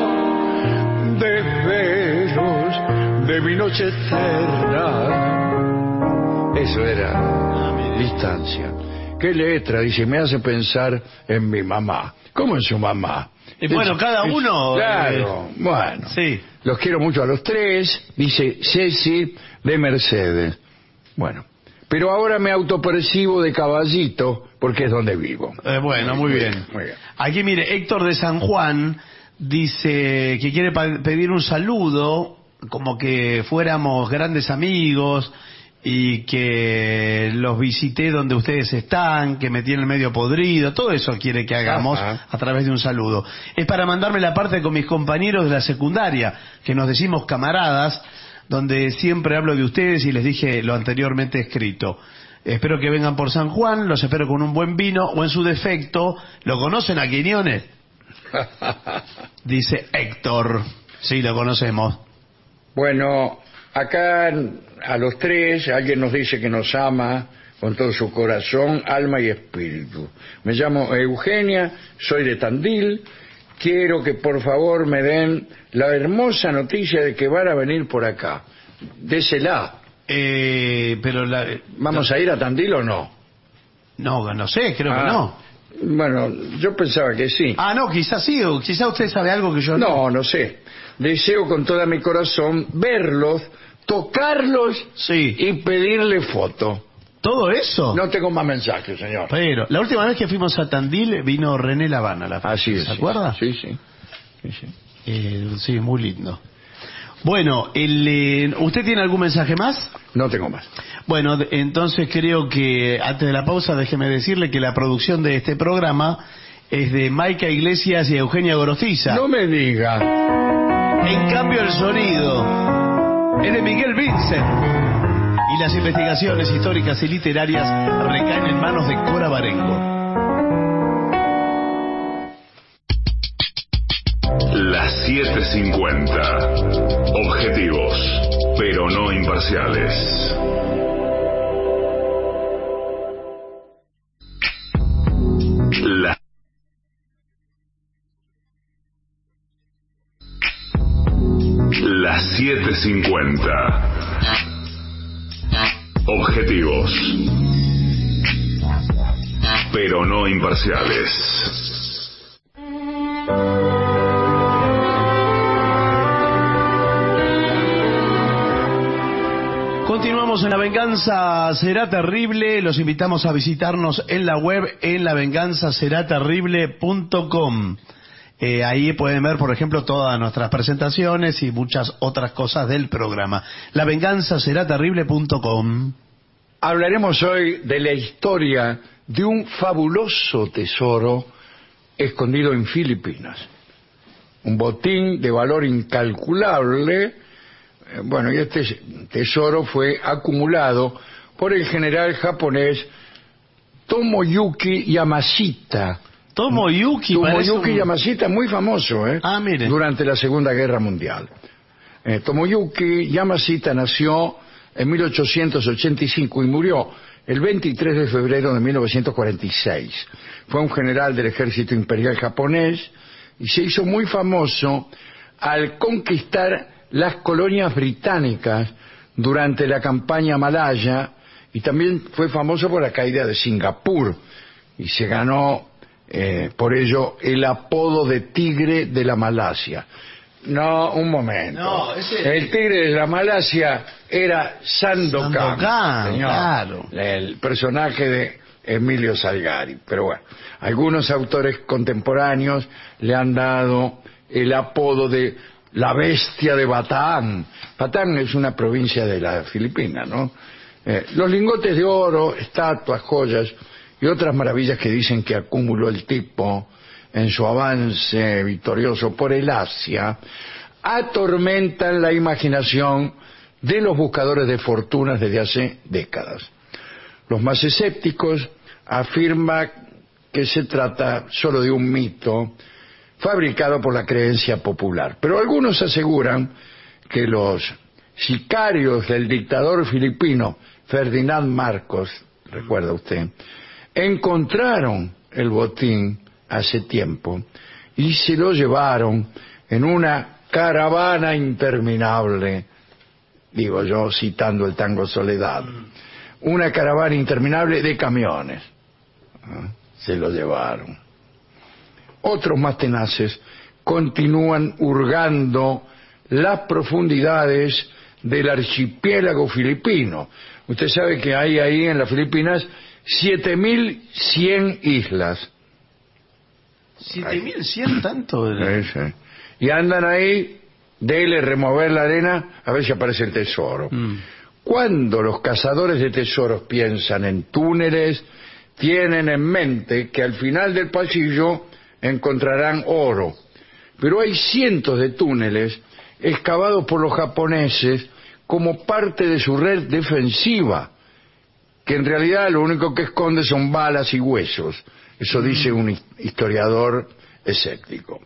desvelos de mi noche eterna. Eso era Distancia. ¿Qué letra? Dice, me hace pensar en mi mamá. ¿Cómo en su mamá? Y bueno, Es- cada es- uno, Claro, eh, bueno. sí. Los quiero mucho a los tres, dice Ceci de Mercedes. Bueno, pero ahora me autopercibo de Caballito porque es donde vivo. Eh, bueno, muy bien. Muy bien. Aquí mire, Héctor de San Juan dice que quiere pa- pedir un saludo, como que fuéramos grandes amigos y que los visité donde ustedes están, que me tienen medio podrido, todo eso quiere que hagamos Ajá. a través de un saludo. Es para mandarme la parte con mis compañeros de la secundaria, que nos decimos camaradas, donde siempre hablo de ustedes y les dije lo anteriormente escrito. Espero que vengan por San Juan, los espero con un buen vino, o en su defecto, ¿lo conocen a Quiñones? Dice Héctor. Sí, lo conocemos. Bueno, acá a los tres alguien nos dice que nos ama con todo su corazón, alma y espíritu. Me llamo Eugenia, soy de Tandil. Quiero que por favor me den la hermosa noticia de que van a venir por acá. Désela. Eh, pero la... ¿Vamos a ir a Tandil o no? No, no sé, creo que Ah, no. Bueno, yo pensaba que sí. Ah, no, quizás sí, o quizás usted sabe algo que yo no. No, no sé. Deseo con todo mi corazón verlos, tocarlos Sí. y pedirle foto. ¿Todo eso? No tengo más mensajes, señor. Pero, la última vez que fuimos a Tandil vino René Lavana, la Así es. ¿se sí. acuerda? Sí, sí. Sí, sí. Eh, sí, muy lindo. Bueno, el, eh, ¿usted tiene algún mensaje más? No tengo más. Bueno, de- entonces creo que antes de la pausa déjeme decirle que la producción de este programa es de Maica Iglesias y Eugenia Gorostiza. No me diga. En cambio el sonido es de Miguel Vincent. Y las investigaciones históricas y literarias recaen en manos de Cora Barengo. Las siete cincuenta. Objetivos, pero no imparciales. La... Las siete cincuenta. Objetivos, pero no imparciales. Continuamos en La Venganza Será Terrible. Los invitamos a visitarnos en la web en la venganza será terrible punto com. Eh, ahí pueden ver, por ejemplo, todas nuestras presentaciones y muchas otras cosas del programa. la venganza será terrible punto com. Hablaremos hoy de la historia de un fabuloso tesoro escondido en Filipinas. Un botín de valor incalculable. Bueno, y este tesoro fue acumulado por el general japonés Tomoyuki Yamashita. Tomoyuki, Tomoyuki un... Yamashita, muy famoso, ¿eh? Ah, mire. Durante la Segunda Guerra Mundial. Eh, Tomoyuki Yamashita nació en mil ochocientos ochenta y cinco y murió el veintitrés de febrero de mil novecientos cuarenta y seis. Fue un general del ejército imperial japonés y se hizo muy famoso al conquistar las colonias británicas durante la campaña malaya, y también fue famoso por la caída de Singapur, y se ganó eh, por ello el apodo de Tigre de la Malasia. No, un momento. No, ese... El Tigre de la Malasia era Sandokan, Sandokan, señor, claro. El personaje de Emilio Salgari. Pero bueno, algunos autores contemporáneos le han dado el apodo de la bestia de Bataan. Bataan es una provincia de la Filipina, ¿no? Eh, los lingotes de oro, estatuas, joyas y otras maravillas que dicen que acumuló el tipo en su avance victorioso por el Asia, atormentan la imaginación de los buscadores de fortunas desde hace décadas. Los más escépticos afirman que se trata solo de un mito fabricado por la creencia popular, pero algunos aseguran que los sicarios del dictador filipino Ferdinand Marcos, recuerda usted, encontraron el botín hace tiempo y se lo llevaron en una caravana interminable, digo yo citando el tango Soledad, una caravana interminable de camiones. ¿Ah? Se lo llevaron. Otros más tenaces continúan hurgando las profundidades del archipiélago filipino. Usted sabe que hay ahí en las Filipinas siete mil cien islas. ¿siete mil cien tanto? Sí, sí. Y andan ahí, dele remover la arena a ver si aparece el tesoro. Mm. Cuando los cazadores de tesoros piensan en túneles, tienen en mente que al final del pasillo encontrarán oro. Pero hay cientos de túneles excavados por los japoneses como parte de su red defensiva, que en realidad lo único que esconde son balas y huesos. Eso dice un historiador escéptico.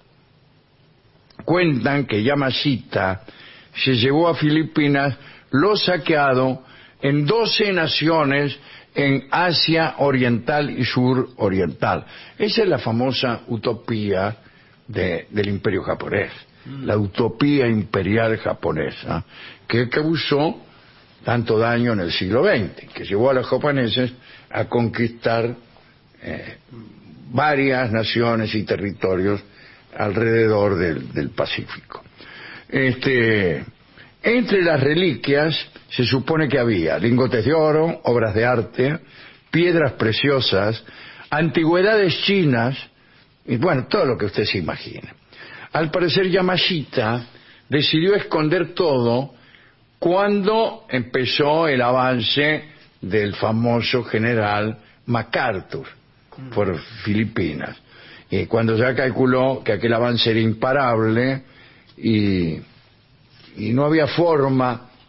Cuentan que Yamashita se llevó a Filipinas lo saqueado en doce naciones en Asia Oriental y Sur Oriental. Esa es la famosa utopía de, del Imperio japonés, mm. la utopía imperial japonesa, que causó tanto daño en el siglo veinte, que llevó a los japoneses a conquistar eh, varias naciones y territorios alrededor del, del Pacífico. Este, entre las reliquias se supone que había lingotes de oro, obras de arte, piedras preciosas, antigüedades chinas, y bueno, todo lo que usted se imagina. Al parecer Yamashita decidió esconder todo cuando empezó el avance del famoso general MacArthur por Filipinas. Y cuando ya calculó que aquel avance era imparable y, y no había forma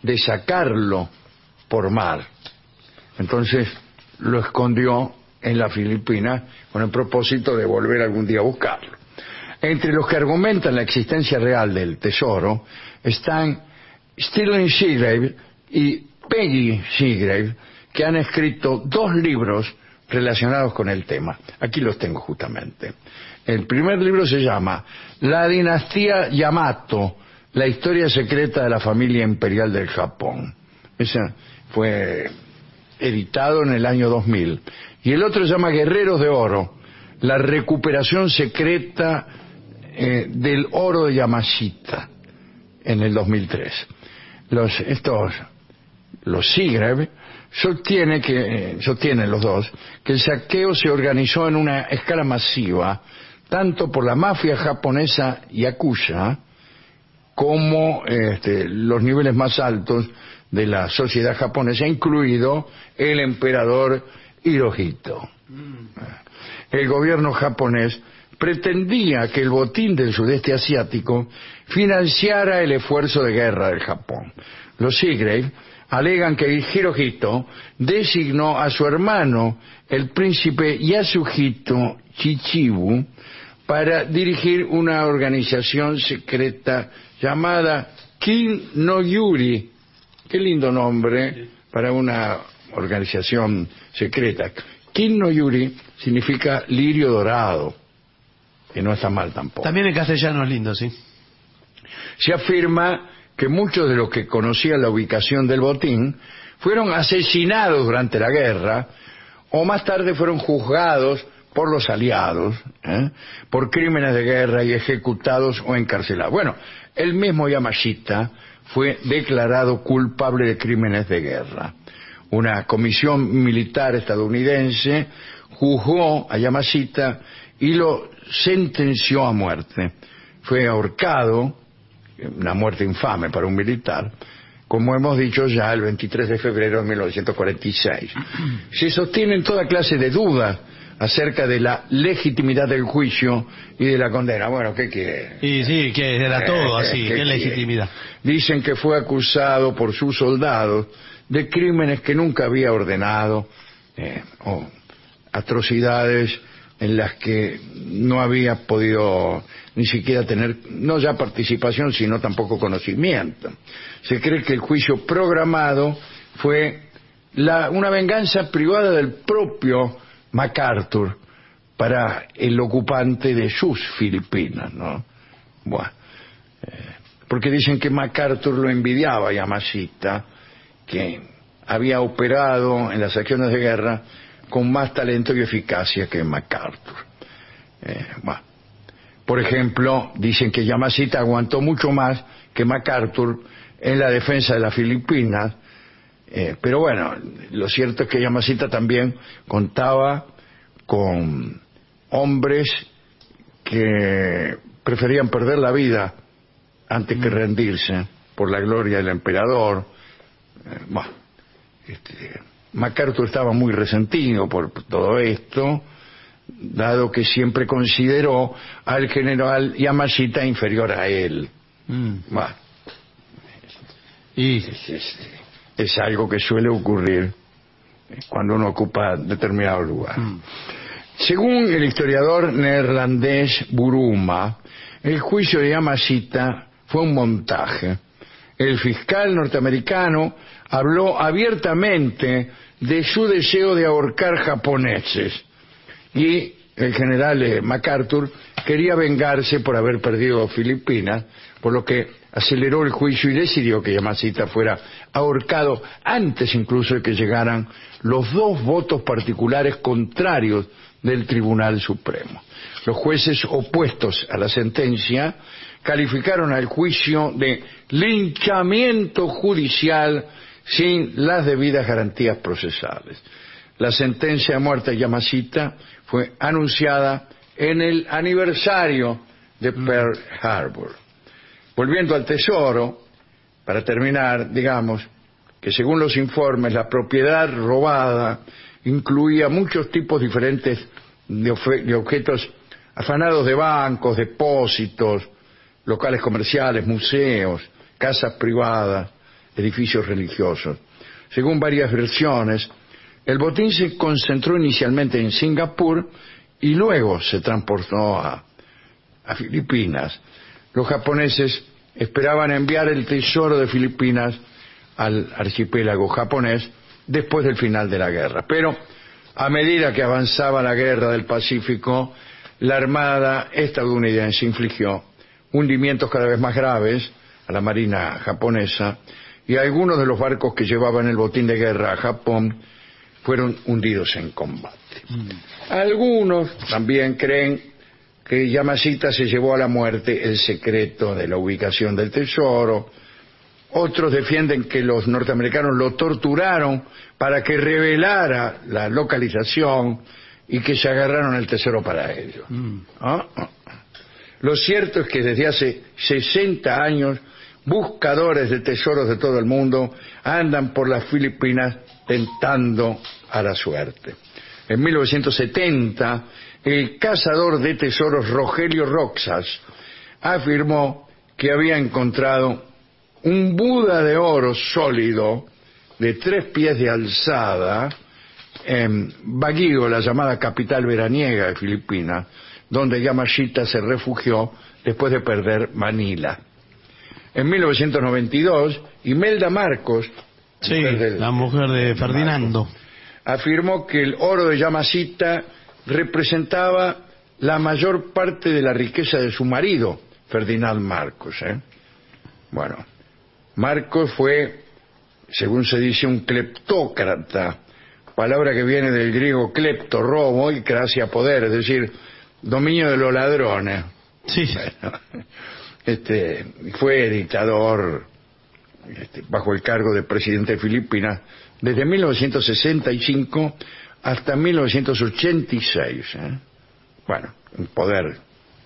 de sacarlo por mar. Entonces lo escondió en las Filipinas con el propósito de volver algún día a buscarlo. Entre los que argumentan la existencia real del tesoro están Sterling Seagrave y Peggy Seagrave, que han escrito dos libros relacionados con el tema. Aquí los tengo justamente. El primer libro se llama La dinastía Yamato, la historia secreta de la familia imperial del Japón. Ese fue editado en el año dos mil. Y el otro se llama Guerreros de Oro, la recuperación secreta eh, del oro de Yamashita, en el dos mil tres. Los, estos, los Seagrave sostiene que, eh, sostienen los dos que el saqueo se organizó en una escala masiva, tanto por la mafia japonesa Yakuza como este, los niveles más altos de la sociedad japonesa, incluido el emperador Hirohito. El gobierno japonés pretendía que el botín del sudeste asiático financiara el esfuerzo de guerra del Japón. Los Seagrave alegan que Hirohito designó a su hermano, el príncipe Yasuhito Chichibu, para dirigir una organización secreta llamada Kin no Yuri. Qué lindo nombre para una organización secreta. Kin no Yuri significa lirio dorado, que no está mal tampoco. También en castellano es lindo, sí. Se afirma que muchos de los que conocían la ubicación del botín fueron asesinados durante la guerra o más tarde fueron juzgados por los aliados ¿eh? por crímenes de guerra y ejecutados o encarcelados. Bueno, el mismo Yamashita fue declarado culpable de crímenes de guerra. Una comisión militar estadounidense juzgó a Yamashita y lo sentenció a muerte. Fue ahorcado, una muerte infame para un militar, como hemos dicho ya, el veintitrés de febrero de mil novecientos cuarenta y seis. Se sostienen toda clase de dudas acerca de la legitimidad del juicio y de la condena. Bueno, ¿qué quiere? Y sí, que era todo Eh, así, ¿qué qué legitimidad. Dicen que fue acusado por sus soldados de crímenes que nunca había ordenado, eh, o atrocidades en las que no había podido ni siquiera tener, no ya participación, sino tampoco conocimiento. Se cree que el juicio programado fue la, una venganza privada del propio MacArthur para el ocupante de sus Filipinas, ¿no? Bueno, eh, porque dicen que MacArthur lo envidiaba a Yamashita, que había operado en las acciones de guerra con más talento y eficacia que MacArthur. Eh, bueno, por ejemplo, dicen que Yamashita aguantó mucho más que MacArthur en la defensa de las Filipinas, eh, pero bueno, lo cierto es que Yamashita también contaba con hombres que preferían perder la vida antes que rendirse por la gloria del emperador. Eh, bueno, este, MacArthur estaba muy resentido por todo esto, dado que siempre consideró al general Yamashita inferior a él. Mm. Bueno, Y es, es, es algo que suele ocurrir cuando uno ocupa determinado lugar. Mm. Según el historiador neerlandés Buruma, el juicio de Yamashita fue un montaje. El fiscal norteamericano habló abiertamente de su deseo de ahorcar japoneses y el general eh, MacArthur quería vengarse por haber perdido Filipinas, por lo que aceleró el juicio y decidió que Yamashita fuera ahorcado antes incluso de que llegaran los dos votos particulares contrarios del Tribunal Supremo. Los jueces opuestos a la sentencia calificaron al juicio de linchamiento judicial sin las debidas garantías procesales. La sentencia de muerte de Yamashita fue anunciada en el aniversario de Pearl Harbor. Volviendo al tesoro, para terminar, digamos que según los informes la propiedad robada incluía muchos tipos diferentes de, de objetos afanados de bancos, depósitos, locales comerciales, museos, casas privadas, edificios religiosos. Según varias versiones, el botín se concentró inicialmente en Singapur y luego se transportó a, a Filipinas. Los japoneses esperaban enviar el tesoro de Filipinas al archipiélago japonés después del final de la guerra. Pero a medida que avanzaba la guerra del Pacífico, la Armada estadounidense infligió hundimientos cada vez más graves a la marina japonesa y algunos de los barcos que llevaban el botín de guerra a Japón fueron hundidos en combate. Mm. Algunos también creen que Yamashita se llevó a la muerte el secreto de la ubicación del tesoro. Otros defienden que los norteamericanos lo torturaron para que revelara la localización y que se agarraron el tesoro para ellos. Mm. ¿Ah? Lo cierto es que desde hace sesenta años buscadores de tesoros de todo el mundo andan por las Filipinas tentando a la suerte. En mil novecientos setenta, el cazador de tesoros Rogelio Roxas afirmó que había encontrado un Buda de oro sólido de tres pies de alzada en Baguio, la llamada capital veraniega de Filipinas, donde Yamashita se refugió después de perder Manila. En mil novecientos noventa y dos, Imelda Marcos, sí, mujer del, la mujer de, de Ferdinando, Marcos, afirmó que el oro de Yamashita representaba la mayor parte de la riqueza de su marido, Ferdinand Marcos. ¿eh? Bueno, Marcos fue, según se dice, un cleptócrata, palabra que viene del griego klepto, robo, y cracia, poder, es decir, dominio de los ladrones. Sí. Bueno, este, fue dictador este, bajo el cargo de presidente de Filipinas desde mil novecientos sesenta y cinco hasta mil novecientos ochenta y seis. ¿eh? Bueno, un poder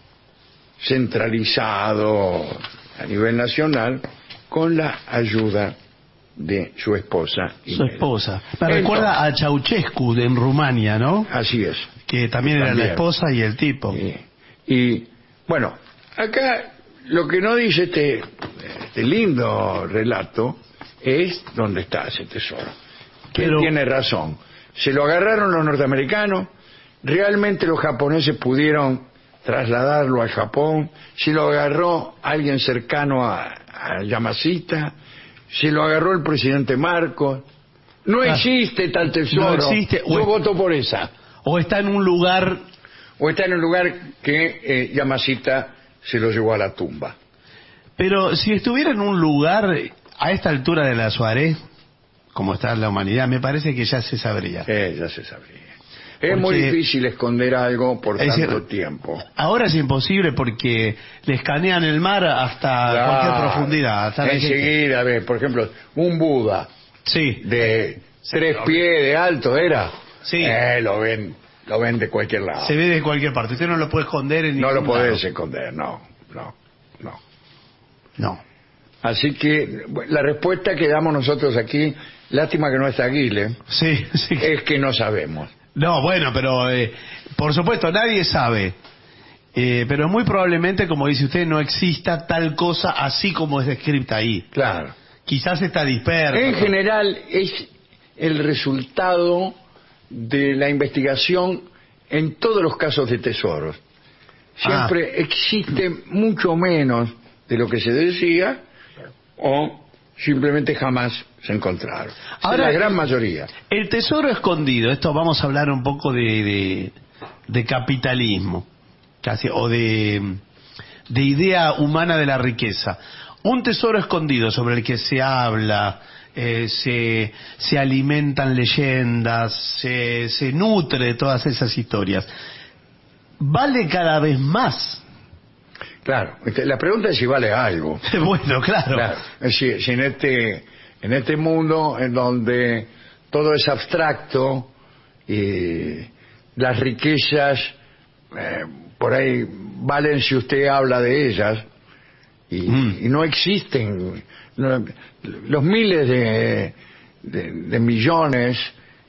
centralizado a nivel nacional con la ayuda de su esposa. Su Imelda. esposa. Me recuerda a Ceausescu en Rumania, ¿no? Así es. Que también, también era la esposa y el tipo. Y, y bueno, acá lo que no dice este, este lindo relato es dónde está ese tesoro. ¿Quién Pero... tiene razón? ¿Se lo agarraron los norteamericanos? ¿Realmente los japoneses pudieron trasladarlo al Japón? ¿Se lo agarró alguien cercano a, a Yamashita? ¿Se lo agarró el presidente Marcos? No ah, existe tal tesoro. No existe. Yo voto por esa. O está en un lugar... O está en un lugar que eh, Yamashita se lo llevó a la tumba. Pero si estuviera en un lugar a esta altura de la Suárez, como está la humanidad, me parece que ya se sabría. Eh, ya se sabría. Es porque muy difícil esconder algo por tanto decir, tiempo. Ahora es imposible porque le escanean el mar hasta claro, cualquier profundidad. Hasta enseguida, a ver, por ejemplo, un Buda sí. de sí, tres pies de alto era. Sí. Eh, lo ven, lo ven de cualquier lado. Se ve de cualquier parte. Usted no lo puede esconder en No ningún lo podés lado. esconder, no, no, no. No. Así que la respuesta que damos nosotros aquí, lástima que no está Aguile, sí, sí. es que no sabemos. No, bueno, pero eh, por supuesto nadie sabe, eh, pero muy probablemente, como dice usted, no exista tal cosa así como es descrita ahí. Claro. Quizás está disperso. En general es el resultado de la investigación en todos los casos de tesoros. Siempre ah. existe mucho menos de lo que se decía o simplemente jamás se encontraron. Ahora, la gran mayoría. El tesoro escondido, esto vamos a hablar un poco de, de, de capitalismo, casi, o de, de idea humana de la riqueza. Un tesoro escondido sobre el que se habla, eh, se, se alimentan leyendas, se, se nutre de todas esas historias. Vale cada vez más. Claro, la pregunta es si vale algo. Bueno, claro. claro. Si, si en este en este mundo en donde todo es abstracto y las riquezas eh, por ahí valen si usted habla de ellas y, mm. y no existen no, los miles de, de, de millones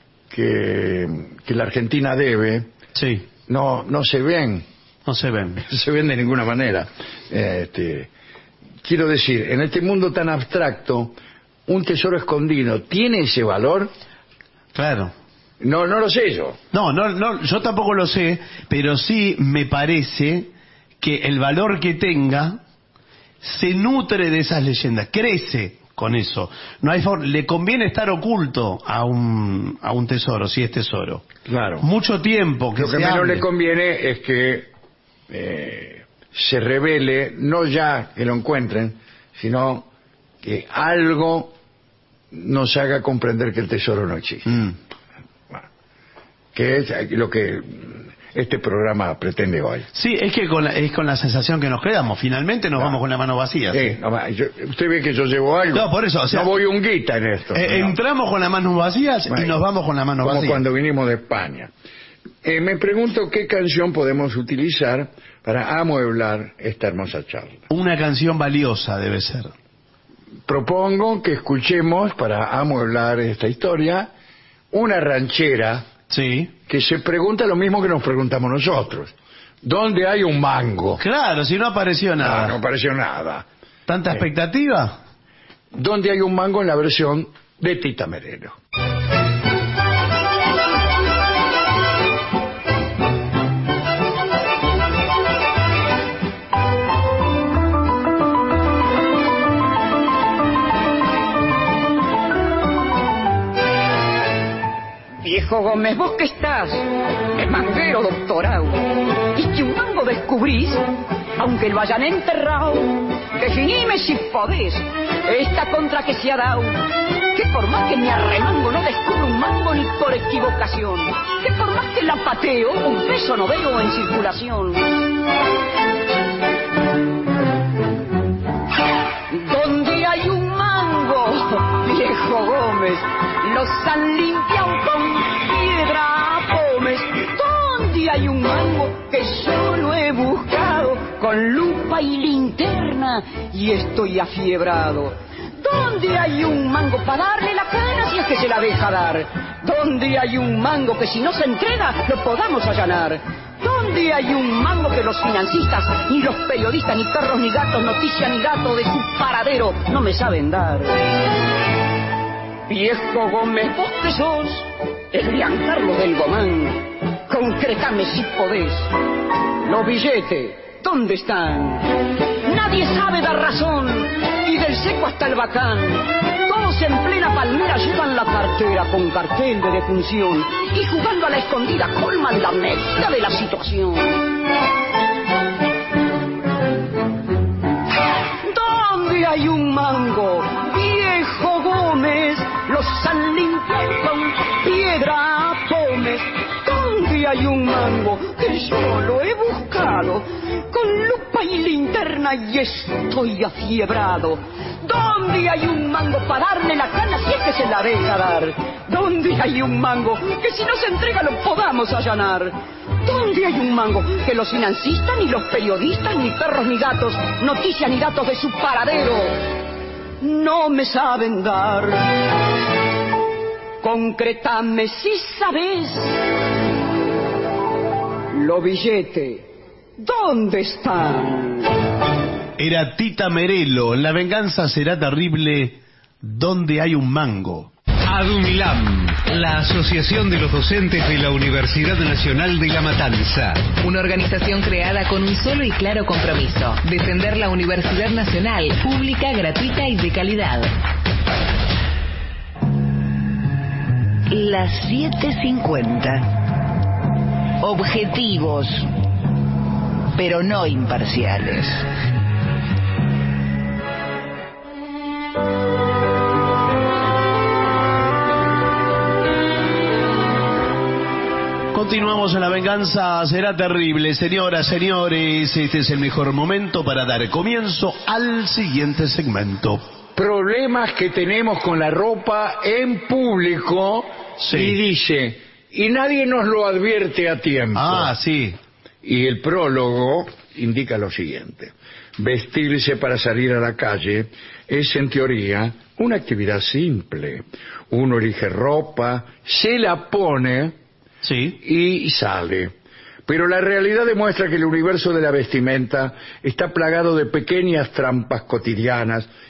que, que la Argentina debe, sí. no no se ven. No se ven. No se ven de ninguna manera. Este, quiero decir, en este mundo tan abstracto, un tesoro escondido tiene ese valor? Claro. No, no lo sé yo. No, no, no, yo tampoco lo sé, pero sí me parece que el valor que tenga se nutre de esas leyendas, crece con eso. No hay for- le conviene estar oculto a un a un tesoro, si es tesoro. Claro. Mucho tiempo que Lo que se menos hable. le conviene es que eh, se revele, no ya que lo encuentren, sino que algo nos haga comprender que el tesoro no existe. Mm. Que es lo que este programa pretende hoy. Sí, es que con la, es con la sensación que nos quedamos. Finalmente nos Claro. vamos con la mano vacía. Sí, no, ma- yo- usted ve que yo llevo algo. No, por eso, o sea, no voy un guita en esto. Eh, no. Entramos con las manos vacías Bueno, y nos vamos con las manos como vacías. cuando vinimos de España. Eh, me pregunto qué canción podemos utilizar para amueblar esta hermosa charla. Una canción valiosa debe ser. Propongo que escuchemos, para amueblar esta historia, una ranchera Sí. que se pregunta lo mismo que nos preguntamos nosotros. ¿Dónde hay un mango? Claro, si no apareció nada. Ah, no apareció nada. ¿Tanta Eh. expectativa? ¿Dónde hay un mango en la versión de Tita Merelo? Viejo Gómez, vos que estás, el manguero doctorado, y que un mango descubrís, aunque lo hayan enterrado, definime si podés, esta contra que se ha dado, que por más que me arremango no descubro un mango ni por equivocación, que por más que la pateo, un peso no veo en circulación. Donde hay un mango, viejo Gómez, los han limpiado con piedra pómez. Donde hay un mango que yo lo he buscado con lupa y linterna y estoy afiebrado. Donde hay un mango para darle la cana si es que se la deja dar. Donde hay un mango que si no se entrega lo podamos allanar. Donde hay un mango que los financistas, ni los periodistas, ni perros, ni gatos, noticia ni dato de su paradero no me saben dar. Viejo Gómez, vos que sos el Giancarlo del Gomán, concretame si podés. Los billetes, ¿dónde están? Nadie sabe dar razón, y del seco hasta el bacán. Todos en plena palmera llevan la cartera con cartel de defunción, y jugando a la escondida colman la medida de la situación. ¿Dónde hay un mango, viejo Gómez? Los han limpiado con piedra pómez. ¿Dónde hay un mango que yo lo he buscado con lupa y linterna y estoy afiebrado? ¿Dónde hay un mango para darle la cana si es que se la deja dar? ¿Dónde hay un mango que si no se entrega lo podamos allanar? ¿Dónde hay un mango que los financistas, ni los periodistas, ni perros, ni gatos, noticias ni datos de su paradero no me saben dar? Concretame si sabes. Los billetes, ¿dónde están? Era Tita Merelo. La venganza será terrible. Donde hay un mango. ADUNILAM, la Asociación de los Docentes de la Universidad Nacional de La Matanza. Una organización creada con un solo y claro compromiso: defender la Universidad Nacional, pública, gratuita y de calidad. Las siete cincuenta. Objetivos, pero no imparciales. Continuamos en La venganza será terrible. Señoras, señores, este es el mejor momento para dar comienzo al siguiente segmento. Problemas que tenemos con la ropa en público. Sí. Y dice, y nadie nos lo advierte a tiempo. Ah, sí. Y el prólogo indica lo siguiente: vestirse para salir a la calle es, en teoría, una actividad simple. Uno elige ropa, se la pone Sí. y sale. Pero la realidad demuestra que el universo de la vestimenta está plagado de pequeñas trampas cotidianas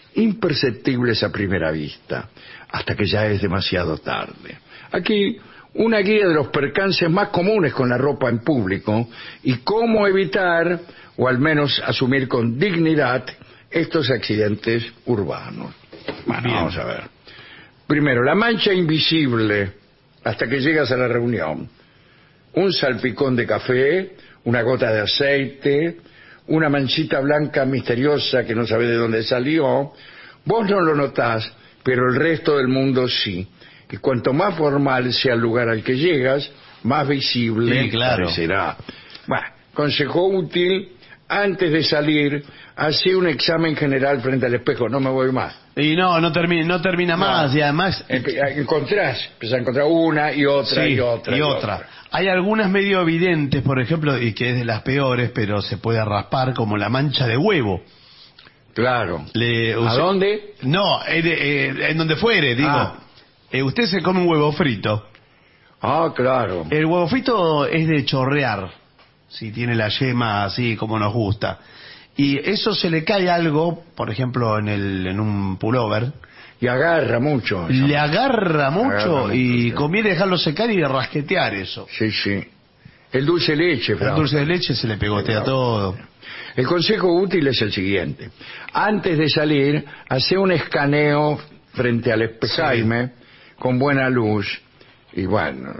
imperceptibles a primera vista, hasta que ya es demasiado tarde. Aquí, una guía de los percances más comunes con la ropa en público y cómo evitar, o al menos asumir con dignidad, estos accidentes urbanos. Bueno, Bien. vamos a ver. Primero, la mancha invisible hasta que llegas a la reunión. Un salpicón de café, una gota de aceite, una manchita blanca misteriosa que no sabe de dónde salió. Vos no lo notás, pero el resto del mundo sí. Y cuanto más formal sea el lugar al que llegas, más visible Sí, claro. parecerá. Bueno, consejo útil: antes de salir, hace un examen general frente al espejo. No me voy más. Y no, no termina, no termina No. más, y además... Empe- Encontrás, empezás a encontrar una y otra Sí, y otra. y otra. Hay algunas medio evidentes, por ejemplo, y que es de las peores, pero se puede raspar, como la mancha de huevo. Claro. Le- ¿A usted- dónde? No, en, en- en donde fuere, digo. Ah. Eh, usted se come un huevo frito. Ah, claro. El huevo frito es de chorrear, si tiene la yema así como nos gusta. Y eso se le cae algo, por ejemplo, en, el, en un pullover, Y agarra mucho. eso. le agarra mucho Agarra mucho, y sí. conviene dejarlo secar y rasquetear eso. Sí, sí. El dulce de leche, El Frau. dulce de leche se le pegotea Sí, todo. El consejo útil es el siguiente. Antes de salir, hace un escaneo frente al espejaime con buena luz. Y bueno.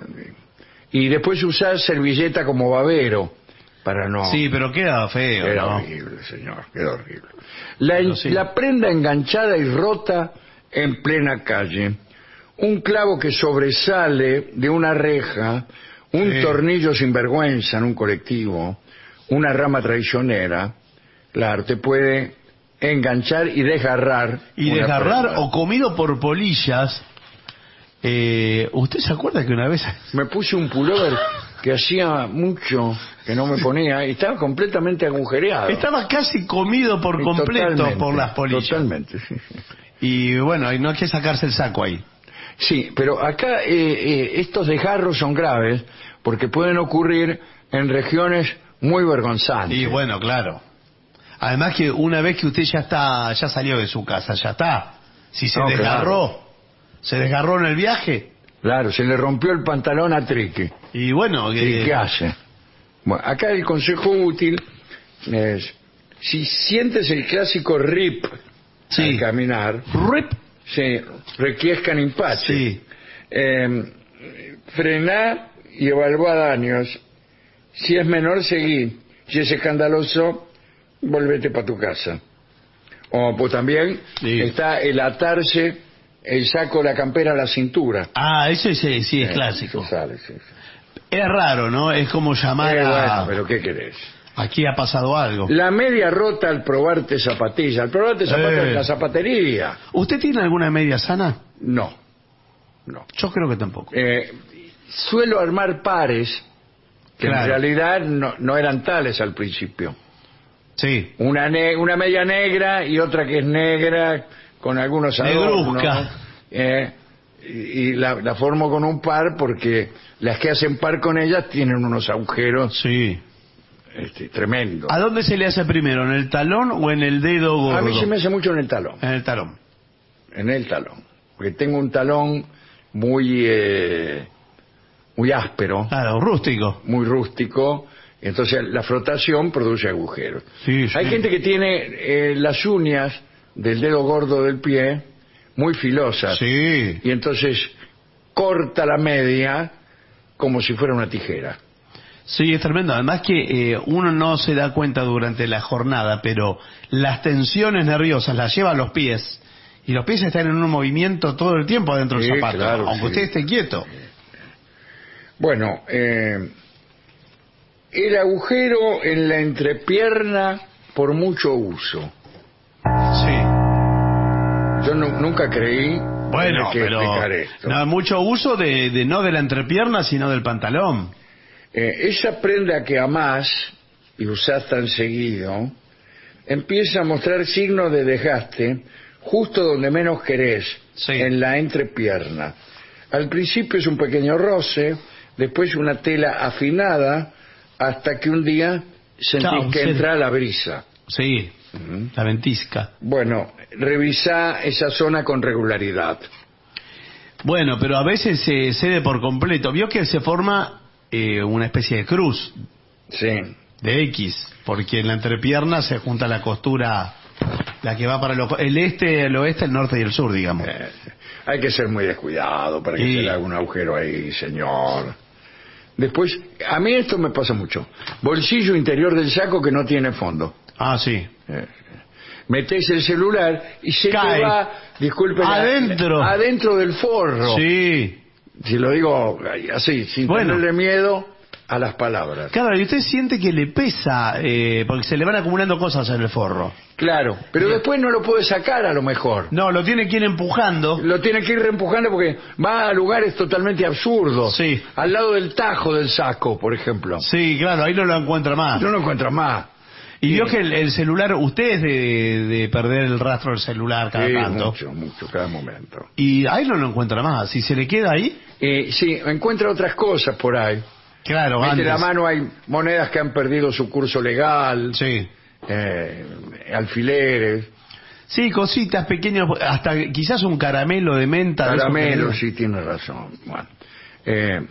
Y después usar servilleta como babero para no... Sí, pero queda feo, Queda ¿no? horrible, señor, queda horrible. La, Pero sí. la prenda enganchada y rota en plena calle. Un clavo que sobresale de una reja. Un Sí. tornillo sin vergüenza en un colectivo. Una rama traicionera. Claro, te puede enganchar y desgarrar. Y una desgarrar prenda. o comido por polillas. Eh, ¿Usted se acuerda que una vez... Me puse un pullover que hacía mucho que no me ponía y estaba completamente agujereado. Estaba casi comido por Y completo totalmente, por las polillas. Totalmente, sí, sí. Y bueno, y no hay que sacarse el saco ahí. Sí, pero acá eh, eh, estos desgarros son graves porque pueden ocurrir en regiones muy vergonzantes. Y bueno, claro. Además que una vez que usted ya está, ya salió de su casa, ya está. Si se No, desgarró, se desgarró en el viaje. Claro, se le rompió el pantalón a Triqui. Y bueno, ¿Y que- qué hace? Bueno, acá el consejo útil es, si sientes el clásico rip Sí. al caminar, Rip. sí, requiescan impasse. Sí. Eh, frená y evalúa daños. Si es menor, seguí. Si es escandaloso, volvete para tu casa. O pues también Sí. está el atarse el saco, la campera a la cintura. Ah, eso sí, sí es Eh, clásico. eso sale, sí, sí. Es raro, ¿no? Es como llamar Eh, a... bueno, pero ¿qué querés? Aquí ha pasado algo. La media rota al probarte zapatillas. Al probarte zapatillas Eh. en la zapatería. ¿Usted tiene alguna media sana? No, no. Yo creo que tampoco. Eh, suelo armar pares que Claro. en realidad no, no eran tales al principio. Sí. Una, ne- una media negra y otra que es negra con algunos adornos. Negruzca. Eh, y y la, la formo con un par porque las que hacen par con ellas tienen unos agujeros Sí. este, tremendos. ¿A dónde se le hace primero? ¿En el talón o en el dedo gordo? A mí se me hace mucho en el talón. En el talón. En el talón. Porque tengo un talón muy, eh, muy áspero, Claro, rústico. muy rústico. Entonces la frotación produce agujeros. Sí, sí. Hay gente que tiene eh, las uñas del dedo gordo del pie muy filosas. Sí. Y entonces corta la media como si fuera una tijera. Sí, es tremendo. Además que eh, uno no se da cuenta durante la jornada, pero las tensiones nerviosas las lleva a los pies. Y los pies están en un movimiento todo el tiempo adentro Sí, del zapato, claro, aunque sí. usted esté quieto. Bueno, eh, el agujero en la entrepierna por mucho uso. Sí. Yo nu- nunca creí Bueno, tener que pero explicar esto. no, mucho uso de, de no de la entrepierna, sino del pantalón. Eh, esa prenda que amás y usás tan seguido empieza a mostrar signos de desgaste justo donde menos querés, Sí. en la entrepierna. Al principio es un pequeño roce, después una tela afinada, hasta que un día sentís Chao, que se- entra la brisa. Sí, Ujú. la ventisca. Bueno, revisa esa zona con regularidad. Bueno, pero a veces se cede por completo. Vio que se forma eh, una especie de cruz, Sí. de X, porque en la entrepierna se junta la costura, la que va para el, el este, el oeste, el norte y el sur, digamos. Eh, hay que ser muy descuidado para que Sí. se le haga un agujero ahí, señor. Después, a mí esto me pasa mucho. Bolsillo interior del saco que no tiene fondo. Ah, sí. Eh, metés el celular y se Cae. te va, disculpe, la- Adentro. adentro del forro. Sí. Si lo digo así, sin Bueno. tenerle miedo a las palabras. Claro, y usted siente que le pesa, eh, porque se le van acumulando cosas en el forro. Claro, pero después no lo puede sacar a lo mejor. No, lo tiene que ir empujando. Lo tiene que ir reempujando porque va a lugares totalmente absurdos. Sí. Al lado del tajo del saco, por ejemplo. Sí, claro, ahí no lo encuentra más. No lo encuentra más. Y vio Sí. que el, el celular, usted es de, de perder el rastro del celular cada Sí, tanto. mucho, mucho, cada momento. Y ahí no lo encuentra más. Si se le queda ahí, Eh, sí, encuentra otras cosas por ahí. claro, Mete antes. la mano, hay monedas que han perdido su curso legal, Sí. eh, alfileres, Sí, cositas pequeñas, hasta quizás un caramelo de menta. de esos caramelos, que- sí, tiene razón. Bueno, eh,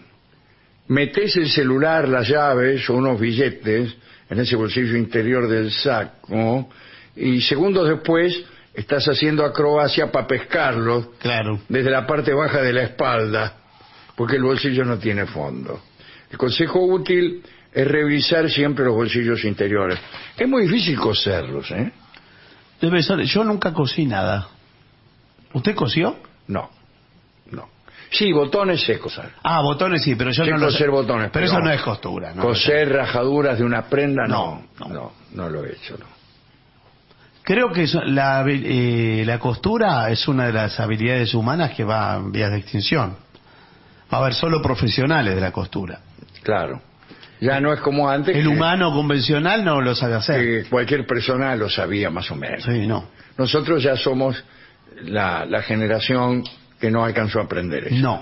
metés el celular, las llaves o unos billetes en ese bolsillo interior del saco y segundos después estás haciendo acrobacia para pescarlos Claro. desde la parte baja de la espalda, porque el bolsillo no tiene fondo. El consejo útil es revisar siempre los bolsillos interiores. Es muy difícil coserlos, ¿eh? Debe ser, yo nunca cosí nada. ¿Usted cosió? No, no. Sí, botones sé coser. Ah, botones sí, pero yo Sé no lo coser sé. botones. Pero eso no es costura, ¿no? Coser rajaduras de una prenda, No, no. no. No, no, lo he hecho, no. Creo que eso- la, eh, la costura es una de las habilidades humanas que va en vías de extinción. Va a haber solo profesionales de la costura. Claro. Ya no es como antes. El que- humano convencional no lo sabe hacer. que cualquier persona lo sabía más o menos. Sí, no. Nosotros ya somos la, la generación que no alcanzó a aprender eso. No.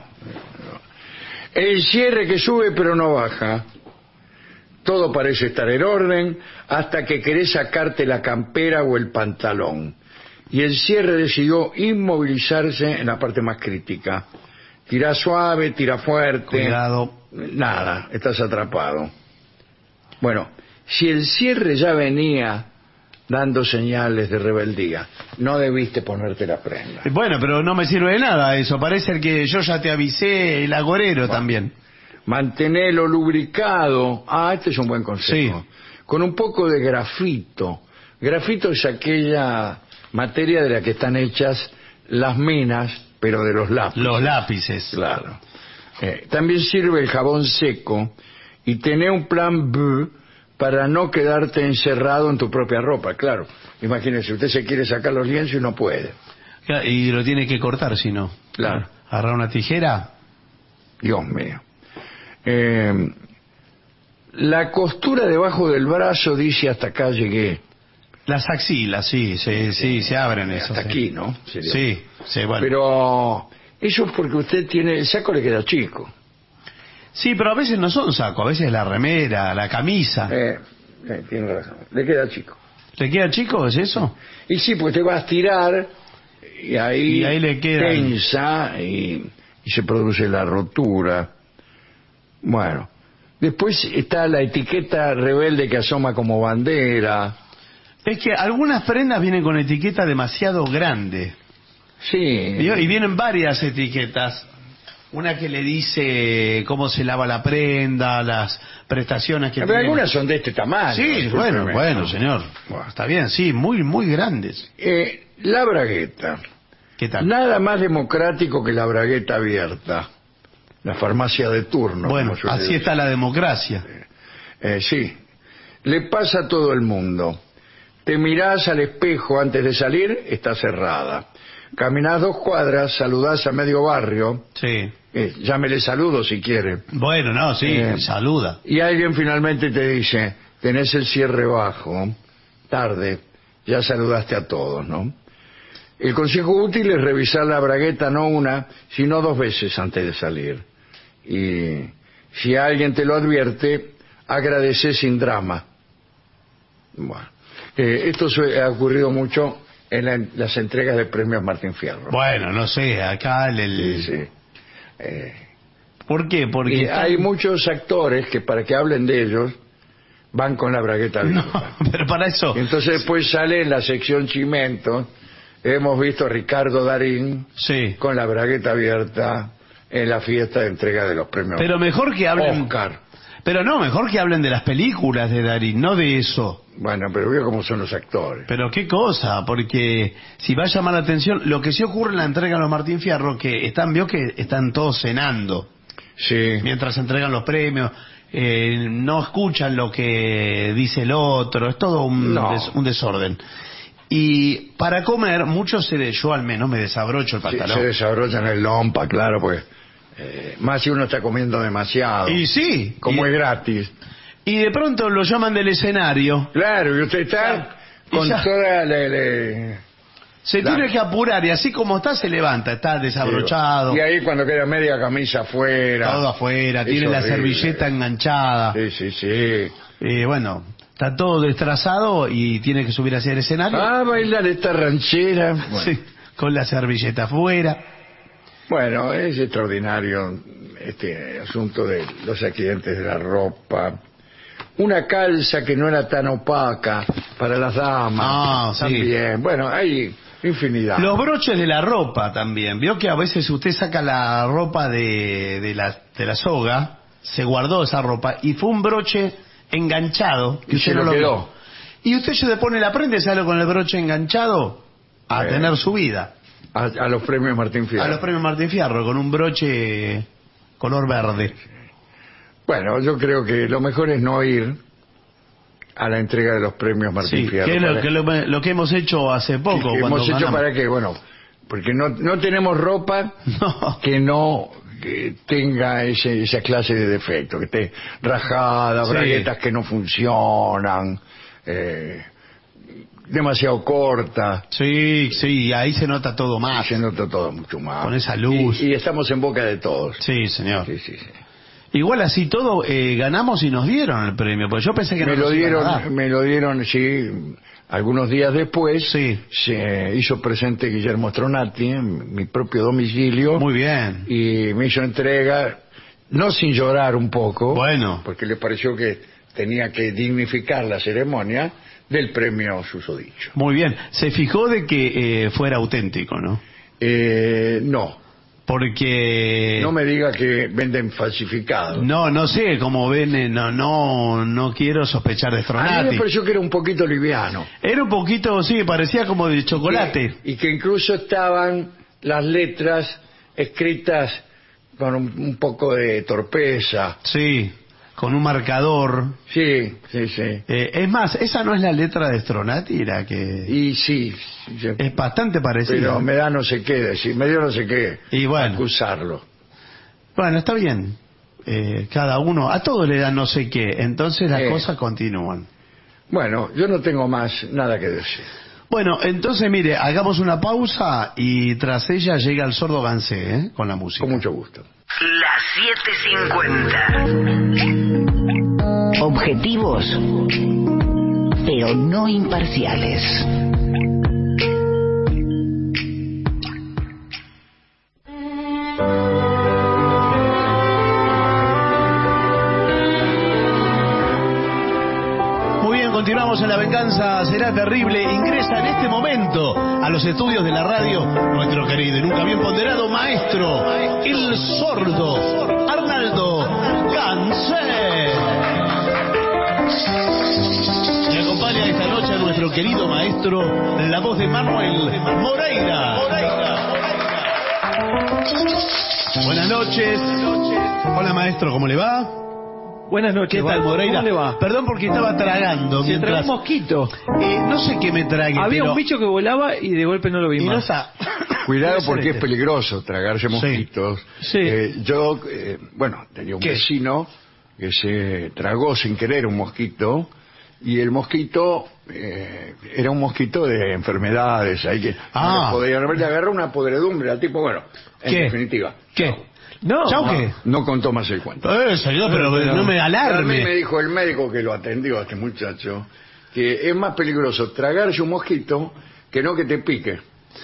El cierre que sube pero no baja. Todo parece estar en orden hasta que querés sacarte la campera o el pantalón. Y el cierre decidió inmovilizarse en la parte más crítica. Tira suave, tira fuerte. Cuidado. Nada, estás atrapado. Bueno, si el cierre ya venía dando señales de rebeldía, no debiste ponerte la prenda. Bueno, pero no me sirve de nada eso. Parece el que yo ya te avisé, el agorero también. Mantenerlo lubricado. Ah, este es un buen consejo. Sí. Con un poco de grafito. Grafito es aquella materia de la que están hechas las minas, pero de los lápices. Los lápices. Claro. Eh, también sirve el jabón seco y tener un plan B para no quedarte encerrado en tu propia ropa. Claro, imagínese, usted se quiere sacar los lienzos y no puede. Y lo tiene que cortar, si no. Claro. Agarrar una tijera. Dios mío. Eh, la costura debajo del brazo dice hasta acá llegué. Las axilas, sí, sí, sí, se abren eso. Hasta sí. aquí, ¿no? Sería. Sí, sí, bueno. Pero eso es porque usted tiene, el saco le queda chico. Sí, pero a veces no son saco, a veces la remera, la camisa. Eh, eh, tiene razón, le queda chico. ¿Le queda chico, es eso? Y sí, pues te vas a tirar y ahí, Y ahí le queda- tensa y, y se produce la rotura. Bueno, después está la etiqueta rebelde que asoma como bandera. Es que algunas prendas vienen con etiqueta demasiado grande. Sí. Y y vienen varias etiquetas. Una que le dice cómo se lava la prenda, las prestaciones que Pero tiene. algunas son de este tamaño. Sí, discúlpeme. bueno, bueno, señor. Bueno. Está bien, sí, muy, muy grandes. Eh, la bragueta. ¿Qué tal? Nada más democrático que la bragueta abierta. La farmacia de turno. Bueno, como suele así decir. está la democracia. Eh, sí. Le pasa a todo el mundo. Te mirás al espejo antes de salir, está cerrada. Caminás dos cuadras, saludás a medio barrio. Sí. Eh, llámele saludo si quiere. Bueno, no, sí, Eh. saluda. Y alguien finalmente te dice, tenés el cierre bajo. Tarde, ya saludaste a todos, ¿no? El consejo útil es revisar la bragueta no una, sino dos veces antes de salir. Y si alguien te lo advierte, agradece sin drama. Bueno. Eh, esto sue- ha ocurrido mucho en la- las entregas de premios Martín Fierro. Bueno, no sé, acá el... el- Sí, sí. Eh, ¿Por qué? Porque y están- hay muchos actores que para que hablen de ellos van con la bragueta No, abierta. pero para eso... Y entonces después sale en la sección Chimento, hemos visto a Ricardo Darín Sí. con la bragueta abierta en la fiesta de entrega de los premios Pero mejor que hablen... Oscar. Pero no, mejor que hablen de las películas de Darín, no de eso. Bueno, pero veo cómo son los actores. Pero qué cosa, porque si va a llamar la atención, lo que sí ocurre en la entrega de los Martín Fierro, que están, vio que están todos cenando Sí. mientras entregan los premios, eh, no escuchan lo que dice el otro, es todo un, No. des- un desorden. Y para comer, muchos se de, yo al menos me desabrocho el Sí, pantalón. se desarrollan el lompa, claro, pues. eh, más si uno está comiendo demasiado. Y sí, Como y, es gratis. y de pronto lo llaman del escenario. Claro, y usted está Ya, y con ya. toda la... la- Se Claro. tiene que apurar y así como está se levanta, está desabrochado, Y ahí cuando queda media camisa afuera. todo afuera, Es tiene la horrible. servilleta enganchada. Sí, sí, sí. Eh, bueno, está todo destrazado y tiene que subir hacia el escenario. Ah, bailar esta ranchera. Bueno, Sí, con la servilleta afuera. bueno, es extraordinario este asunto de los accidentes de la ropa. Una calza que no era tan opaca para las damas. Ah, sí. También. Bueno, hay infinidad. Los broches de la ropa también. Vio que a veces usted saca la ropa de, de, la, de la soga, se guardó esa ropa y fue un broche enganchado. Que Y usted se no lo vio. quedó. Y usted se le pone la prenda y sale con el broche enganchado a Eh. tener su vida. A, a los premios Martín Fierro. A los premios Martín Fierro con un broche color verde. Bueno, yo creo que lo mejor es no ir a la entrega de los premios Martín Sí, Fierro. que es lo Para- que, lo, lo que hemos hecho hace poco. que cuando hemos hecho ganamos. para que, bueno, porque no, no tenemos ropa No. que no que tenga ese, esa clase de defecto, que esté rajada, Sí. braguetas que no funcionan, eh, demasiado corta, Sí, sí, ahí se nota todo más. se nota todo mucho más. Con esa luz. Y, y estamos en boca de todos. Sí, señor. Sí, sí, sí. Igual así todo, eh, ganamos y nos dieron el premio, porque yo pensé que no Me lo nos iban a dar. dieron, me lo dieron, sí, algunos días después. Sí. Se hizo presente Guillermo Stronati en mi propio domicilio. Muy bien. Y me hizo entrega, no sin llorar un poco, Bueno. porque le pareció que tenía que dignificar la ceremonia del premio susodicho. Muy bien. Se fijó de que eh, fuera auténtico, ¿no? Eh, no, Porque... no me diga que venden falsificados. No, no sé, como ven, eh, no, no, no quiero sospechar de A mí Stronati. me pareció que era un poquito liviano. Era un poquito, sí, parecía como de chocolate. Y, y que incluso estaban las letras escritas con un, un poco de torpeza. Sí, con un marcador. Sí, sí, sí. Eh, es más, esa no es la letra de Stronati, la que... Y sí, sí, Es bastante parecida. pero me da no sé qué decir, me dio no sé qué Y bueno. acusarlo. Bueno, está bien. Eh, cada uno, a todos le dan no sé qué, entonces las Eh. cosas continúan. Bueno, yo no tengo más nada que decir. Bueno, entonces mire, hagamos una pausa y tras ella llega el sordo Gansé, ¿eh? Con la música. Con mucho gusto. Las siete cincuenta. Objetivos, pero no imparciales. Muy bien, continuamos en La Venganza Será Terrible. Ingresa en este momento a los estudios de la radio nuestro querido y nunca bien ponderado maestro, el sordo Arnaldo Gansé. Y acompaña esta noche a nuestro querido maestro, la voz de Manuel Moreira. Buenas noches. Hola maestro, ¿cómo le va? Buenas noches, ¿Qué tal, Moreira? ¿Cómo le va? Perdón porque estaba tragando Se tragó mientras... un mosquito. Eh, no sé qué me trague, Había pero... un bicho que volaba y de golpe no lo vi Y no más. está... Cuidado Puede ser porque es este. peligroso tragarse mosquitos. Sí. Eh, yo, eh, bueno, tenía un ¿Qué? vecino que se tragó sin querer un mosquito y el mosquito eh, era un mosquito de enfermedades. Ahí que Ah. no le podía, le agarró una podredumbre al tipo, bueno, en ¿Qué? definitiva. ¿Qué? No. ¿Chau No, qué? no contó más el cuento. Eh, señor, pero no me A mí alarme. me dijo el médico que lo atendió a este muchacho que es más peligroso tragarse un mosquito que no que te pique.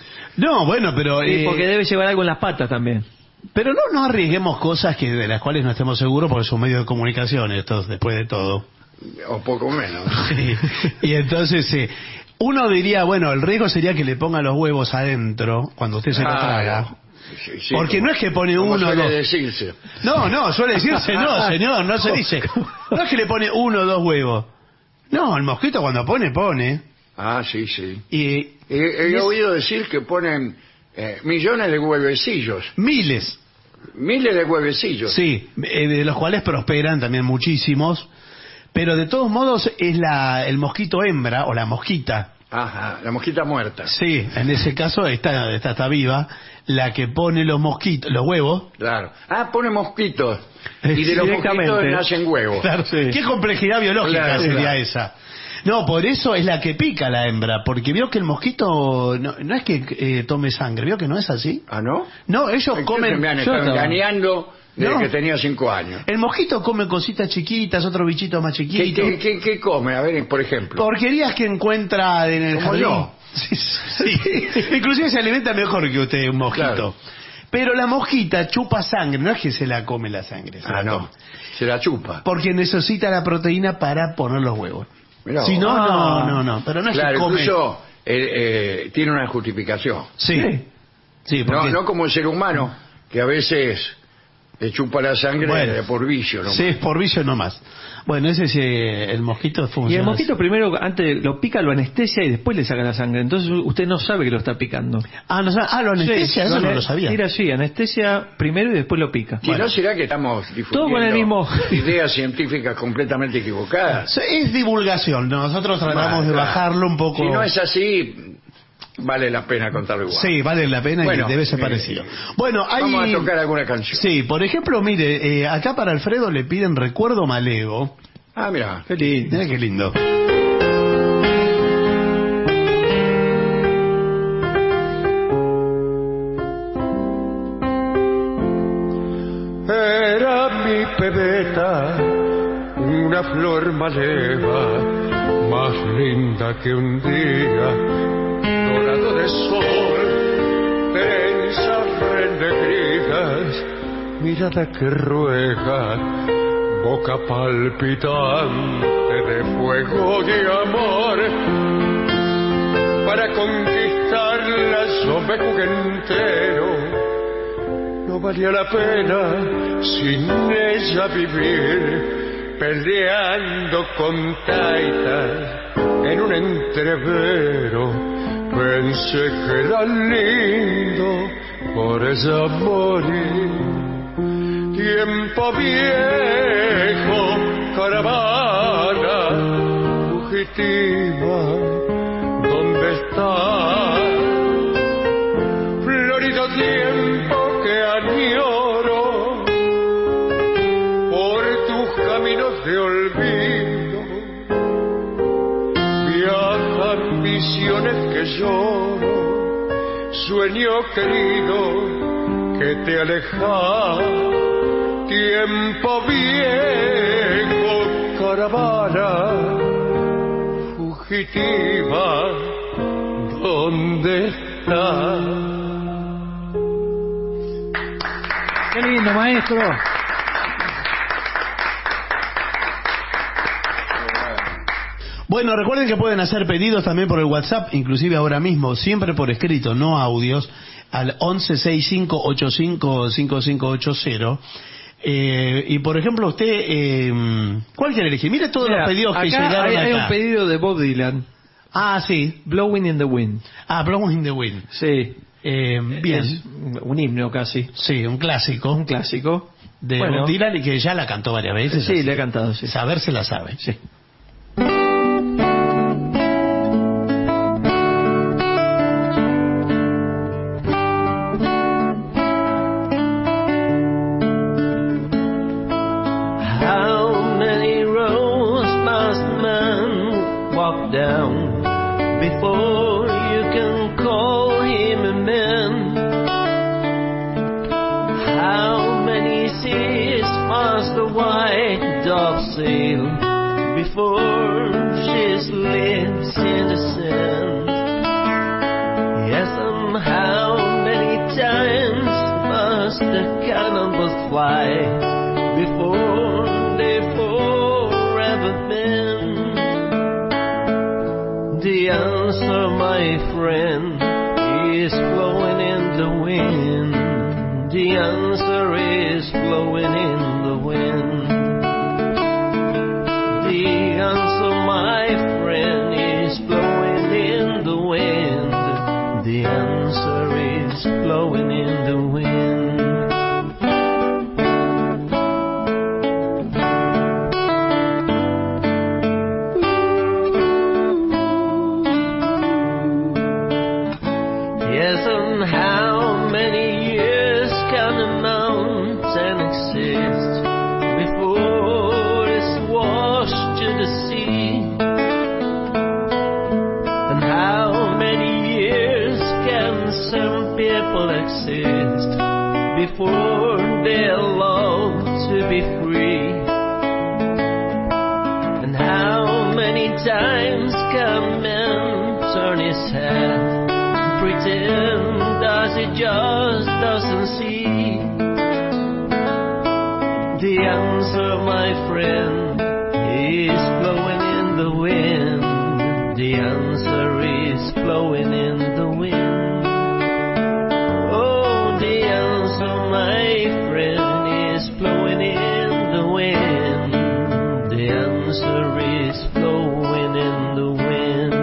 No, bueno, pero... Sí, eh, porque debe llevar algo en las patas también. Pero no, no arriesguemos cosas que de las cuales no estemos seguros porque son medios de comunicación estos, después de todo. O poco menos. Sí. Y entonces, sí. Uno diría, bueno, el riesgo sería que le ponga los huevos adentro cuando usted se lo traga. Sí, sí, Porque como, no es que pone como uno o suele dos. decirse. No, no, suele decirse no, señor, no se dice. No es que le pone uno o dos huevos. No, el mosquito cuando pone, pone. Ah, sí, sí. Y He, he y es- oído decir que ponen eh, millones de huevecillos. miles. Miles de huevecillos. Sí, eh, de los cuales prosperan también muchísimos. Pero de todos modos es la el mosquito hembra o la mosquita. Ajá, la mosquita muerta. Sí, en ese caso está, está, está viva. La que pone los mosquitos, los huevos. Claro. Ah, pone mosquitos. Y de los Directamente. mosquitos nacen huevos. Claro, Sí. ¿qué complejidad biológica Claro, sería claro. esa? No, por eso es la que pica la hembra, porque vio que el mosquito no, no es que eh, tome sangre, vio que no es así. ¿Ah, no? No, ellos Entonces comen. me han yo estado estaba- engañando desde No. que tenía cinco años. El mosquito come cositas chiquitas, otros bichitos más ¿Qué, chiquitos. qué, qué- qué come? A ver, por ejemplo. Porquerías que encuentra en el Como jardín. yo. Sí, sí. Inclusive se alimenta mejor que usted, un mosquito. Claro. Pero la mosquita chupa sangre, no es que se la come la sangre. se Ah, la no. toma. Se la chupa. Porque necesita la proteína para poner los huevos. Mirá Si vos. no, Ah. no, no, no. Pero no es Claro, que come. incluso eh, eh, tiene una justificación. Sí. Sí, No, porque... no como el ser humano, que a veces le chupa la sangre Bueno. eh, por vicio. ¿no? Sí, es por vicio nomás. Bueno, ese sí, el mosquito funciona. Y el mosquito así. primero, antes lo pica, lo anestesia y después le saca la sangre. Entonces usted no sabe que lo está picando. Ah, no, sabe- ah, lo anestesia, Sí, eso no ane- lo sabía. Tira así, anestesia primero y después lo pica. ¿Y no será que estamos difundiendo Todo con el mismo- ideas científicas completamente equivocadas? Sí, es divulgación. Nosotros tratamos Bueno, de claro. bajarlo un poco. Si no es así, vale la pena contarlo igual. Sí, vale la pena Bueno, y debe ser eh, parecido. Bueno, hay... Vamos a tocar alguna canción. Sí, por ejemplo, mire, eh, acá para Alfredo le piden Recuerdo Malego. Ah, mira. Qué lindo. Mira qué lindo. Era mi pebeta, una flor maleva, más linda que un día, dorado de sol, trenzas renegridas, mirada que ruega, boca palpitante de fuego y amor. Para conquistarla yo me jugué entero. No valía la pena sin ella vivir, peleando con taitas en un entrevero. Pensé que era lindo por ella morir. Tiempo viejo, caravana fugitiva, ¿dónde estás? Florido tiempo que añoro por tus caminos de olvido, viajan visiones que lloro, sueño querido que te alejas. Tiempo viejo, caravana fugitiva, ¿dónde estás? Qué lindo, maestro. Bueno, recuerden que pueden hacer pedidos también por el WhatsApp, inclusive ahora mismo, siempre por escrito, no audios, al once sesenta y cinco ochenta y cinco cincuenta y cinco ochenta. Eh, y por ejemplo, usted, eh, ¿cuál quiere elegir? Mire todos Mira, los pedidos que acá llegaron hay, hay acá. un pedido de Bob Dylan, Ah, sí. Blowing in the Wind. Ah, Blowing in the Wind. Sí. Eh, bien. Es un himno casi. Sí, un clásico. Un clásico. De Bueno. Bob Dylan y que ya la cantó varias veces. Sí, así. le ha cantado, sí. Saber se la sabe. Sí. How many roads must man walk down before you can call him a man? How many seas must the white dove sail before she slips in the sand. Yes, somehow many times must the cannonballs fly before they forever bend. The answer, my friend, is blowing in the wind. The answer is blowing in the wind. The answer, my friend, is blowing in the wind. The answer is blowing in the wind. Yes, and how many years can a mountain exist before it's washed to the sea? And how many years can some people exist before they're allowed to be free? And how many times can man turn his head, pretend as he just doesn't see? The answer, my friend, is blowing in the wind. The answer is blowing in the wind. Oh, the answer, my friend, is blowing in the wind. The answer is blowing in the wind.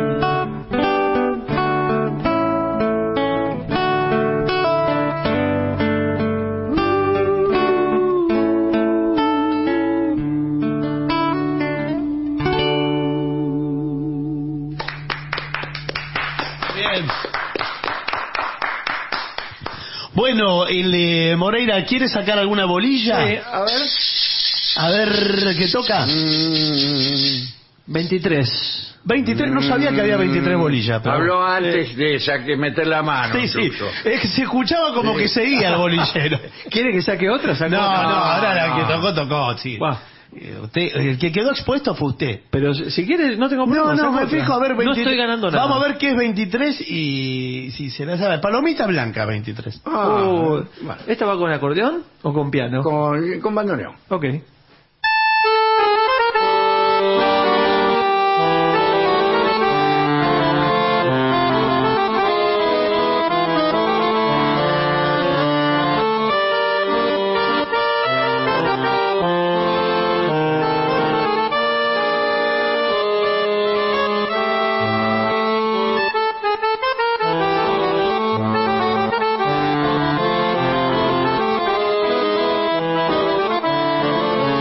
Bueno, el eh, Moreira, ¿quiere sacar alguna bolilla? Sí, a ver. A ver, ¿qué toca? Mm, veintitrés. veintitrés, no sabía que había veintitrés bolillas. Pero... Habló antes de saque, meter la mano. Sí, sí. incluso. Es que se escuchaba como que seguía el bolillero. ¿Quiere que saque otra? No, no, ahora la que no. tocó, tocó, sí. Buah. Eh, usted, el que quedó expuesto fue usted. Pero si si quiere, no tengo No, problema. no, saco me otra. fijo a ver No veintitrés. estoy ganando nada. Vamos a ver qué es veintitrés y si se la sabe. Palomita blanca, veintitrés. Ah, Oh, bueno. ¿esta va con acordeón o con piano? Con, con bandoneón. Ok. Oh,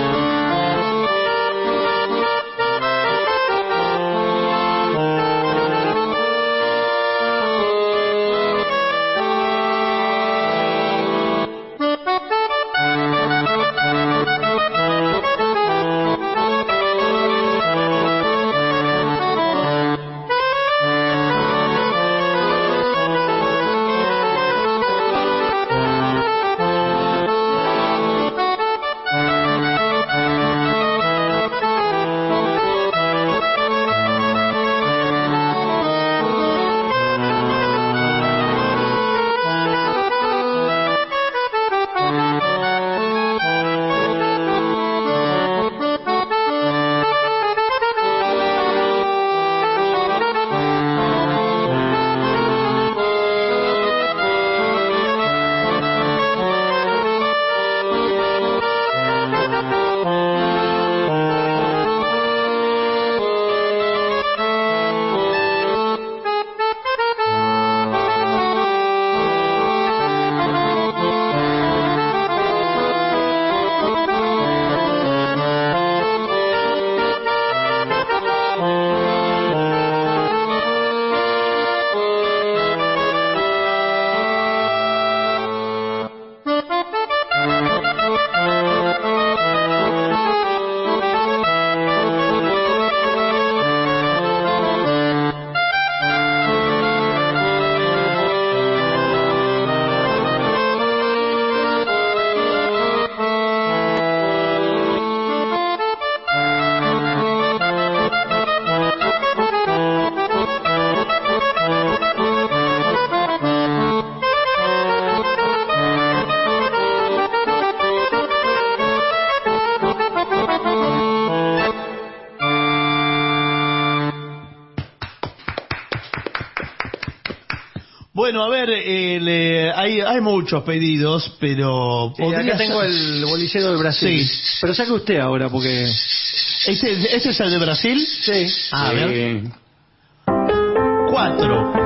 Bueno, a ver, eh, le- hay, hay muchos pedidos, pero... Eh, acá podría tengo ser- el bolicero de Brasil. Sí. Pero saque usted ahora, porque... ¿Este, ¿Este es el de Brasil? Sí. Ah, a ver. Sí. Cuatro.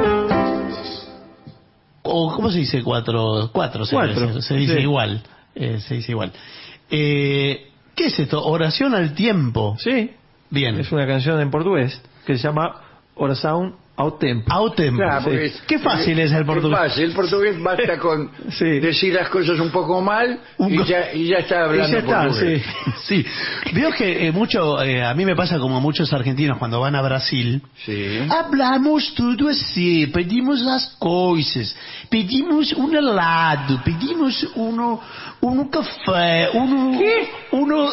O, ¿cómo se dice cuatro? Cuatro se Cuatro, dice, se dice sí. igual. Eh, se dice igual. Eh, ¿Qué es esto? Oración al tiempo. Sí. Bien. Es una canción en portugués que se llama Oração ao Tempo. Ao tempo. Claro, porque Sí. Qué fácil es el portugués. Qué fácil, el portugués basta con Sí. decir las cosas un poco mal Un y co- ya, y ya está hablando Y ya está, portugués. Sí. Veo que eh, mucho, eh, a mí me pasa como a muchos argentinos cuando van a Brasil. Sí. Hablamos tudo assim, pedimos las coisas, pedimos un helado, pedimos uno, un café, uno, uno,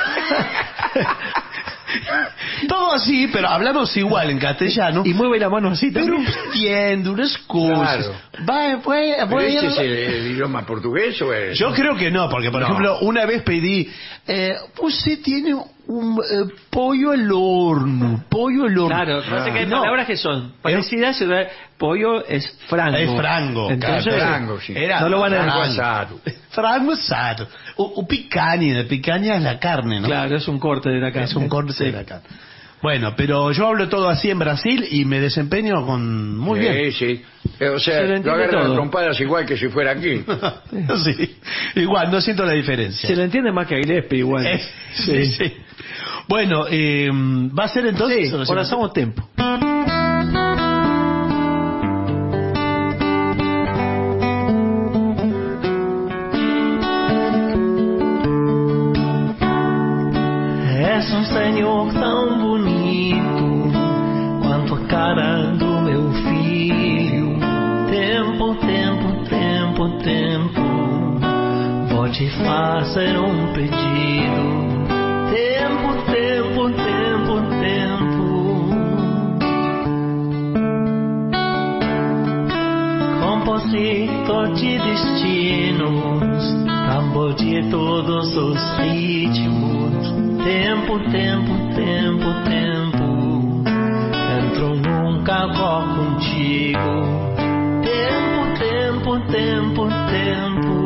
todo así, pero hablamos igual en castellano, Y mueve la mano así pero también. pidiendo unas cosas. Va, voy, ¿Pero voy este a- es el, el idioma portugués o es? Yo creo que no, porque por No. ejemplo, una vez pedí, eh, usted tiene un eh, pollo al horno, pollo al horno. Claro, no sé qué hay No. palabras que son parecidas. eh, Pollo es frango. Es frango, Entonces, claro, frango, sí. Era no lo van a Frango frango. asado. Frango asado. O, o picaña, picaña es la carne, ¿no? Claro, es un corte de la carne. Es un corte Sí. de la carne. Bueno, pero yo hablo todo así en Brasil y me desempeño con muy bien. Sí, sí. Eh, O Se sea, lo lo entiende agarran todo. a trompadas igual que si fuera aquí. Sí, igual, no siento la diferencia. Se le entiende más que a Gillespie igual. Eh, sí, sí. Bueno, eh, va a ser entonces... Sí, Oração ao Tempo. És um senhor tão bonito quanto a cara do meu filho. Tempo, tempo, tempo, tempo, vou te fazer um pedido. Tempo, tempo, tempo, tempo, compositor de destinos, tambor de todos os ritmos. Tempo, tempo, tempo, tempo, entro num carro contigo. Tempo, tempo, tempo, tempo,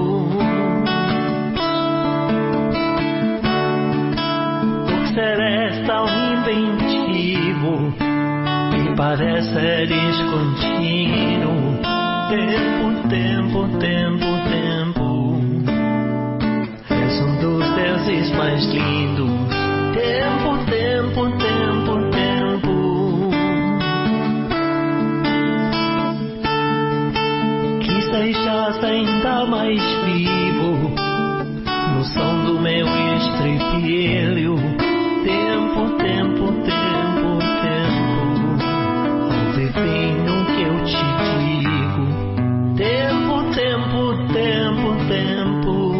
por seres tão inventivo e pareceres contínuo. Tempo, tempo, tempo, tempo, és um dos deuses mais lindos. Tempo, tempo, tempo, tempo, que sejas ainda mais vivo no som do meu estribilho. Tempo, tempo, tempo, tempo, ouve bem no que eu te digo. Tempo, tempo, tempo, tempo.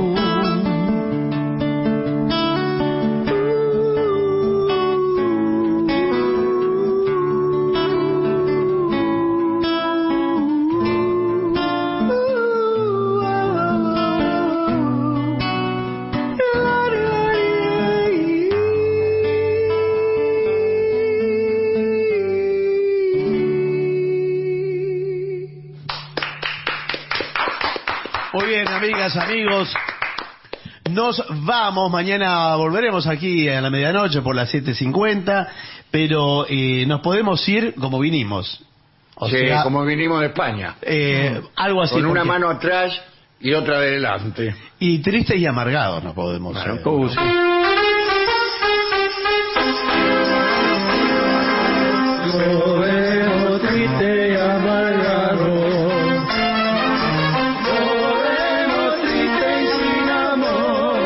Muy bien, amigas, amigos. Nos vamos, mañana volveremos aquí a la medianoche por las siete cincuenta, pero eh, nos podemos ir como vinimos. O Sí, sea, como vinimos de España. eh, algo así. Con una porque- mano atrás y otra delante. Y tristes y amargados nos podemos Claro, ir. ¿cómo se- Lo veo triste y amargado. Lo veo triste y sin amor.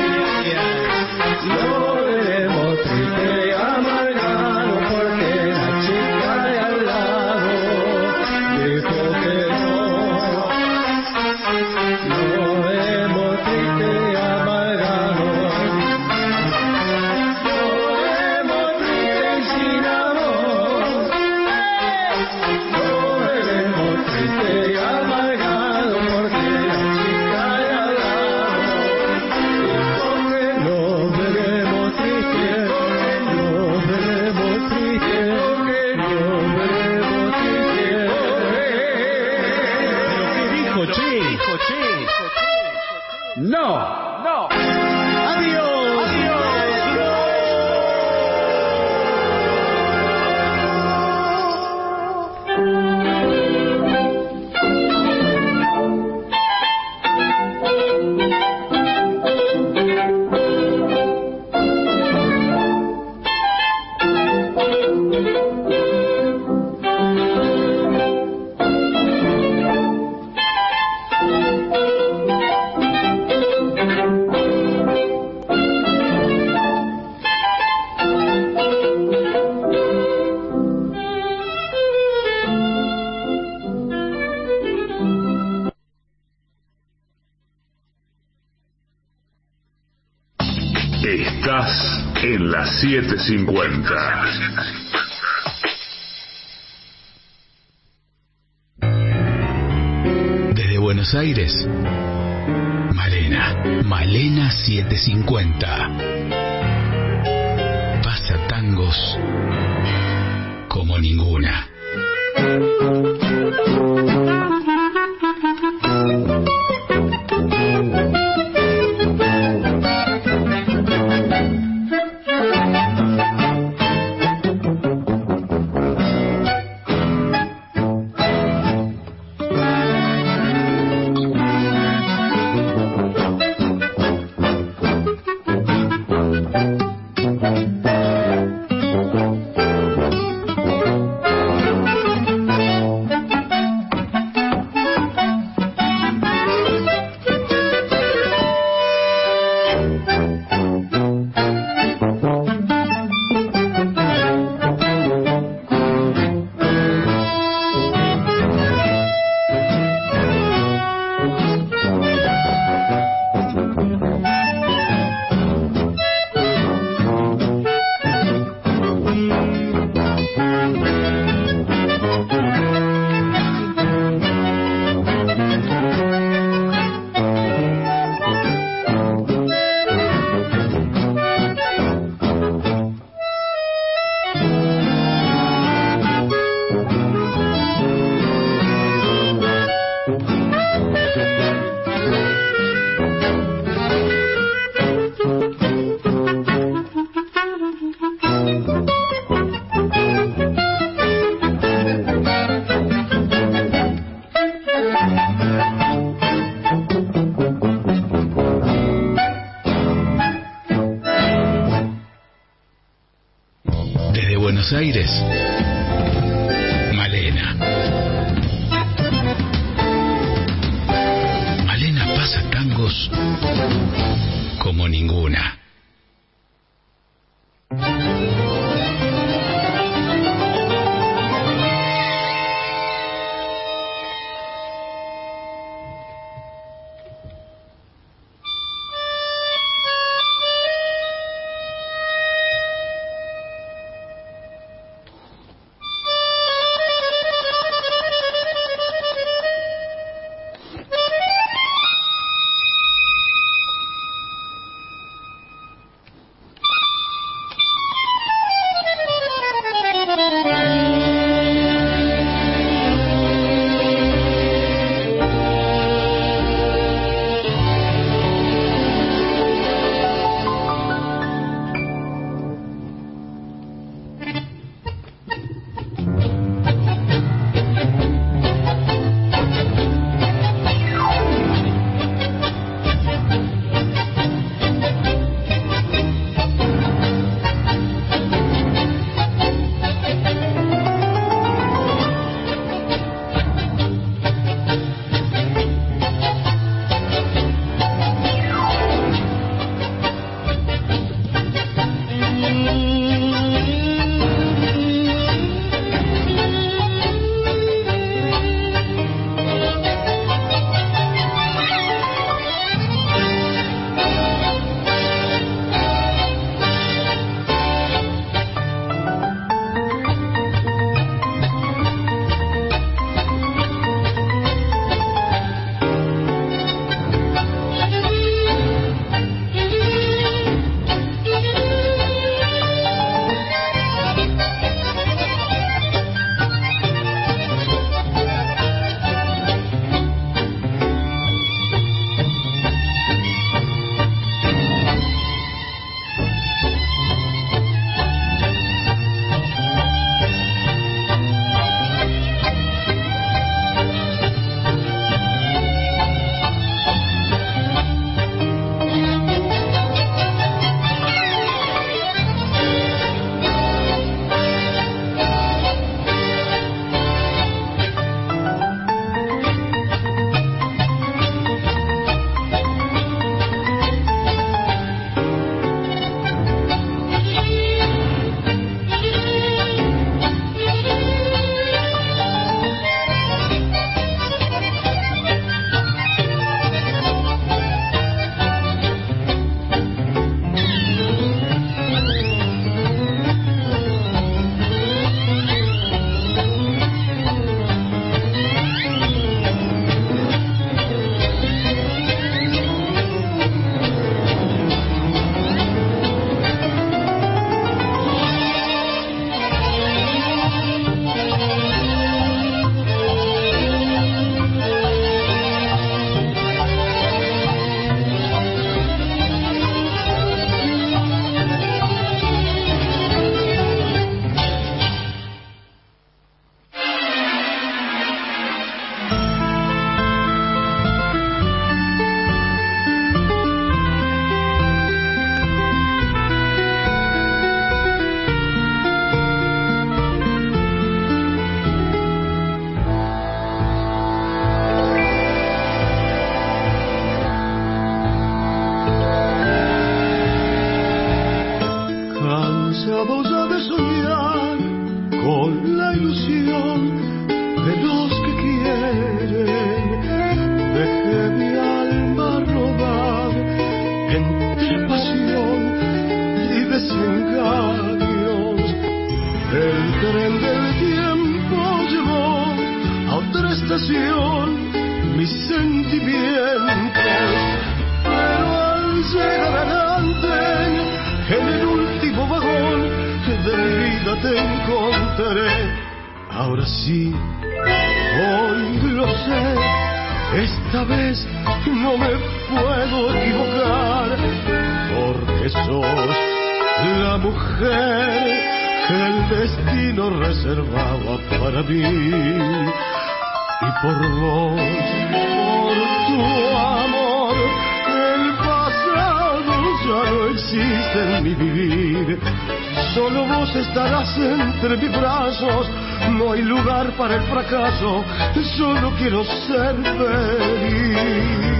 Lo veo triste y amargado porque la chica de al lado dijo que no. Lo vemos triste y amargado. Estás en las siete cincuenta. Desde Buenos Aires, Malena, Malena setecientos cincuenta. Pasa tangos como ninguna. Buenos Aires, Malena. Malena pasa tangos como ninguna. cansado ya de soñar con la ilusión de los que quieren. Dejé mi alma rodar entre pasión y desengaños. El tren del tiempo llevó a otra estación mis sentimientos, pero al llegar adelante en el último vagón de mi vida te encontraré. Ahora sí, hoy lo sé, esta vez no me puedo equivocar, porque sos la mujer que el destino reservaba para mí. Y por vos, por tu amor, el pasado ya no existe en mi vivir. Solo vos estarás entre mis brazos, no hay lugar para el fracaso, solo quiero ser feliz.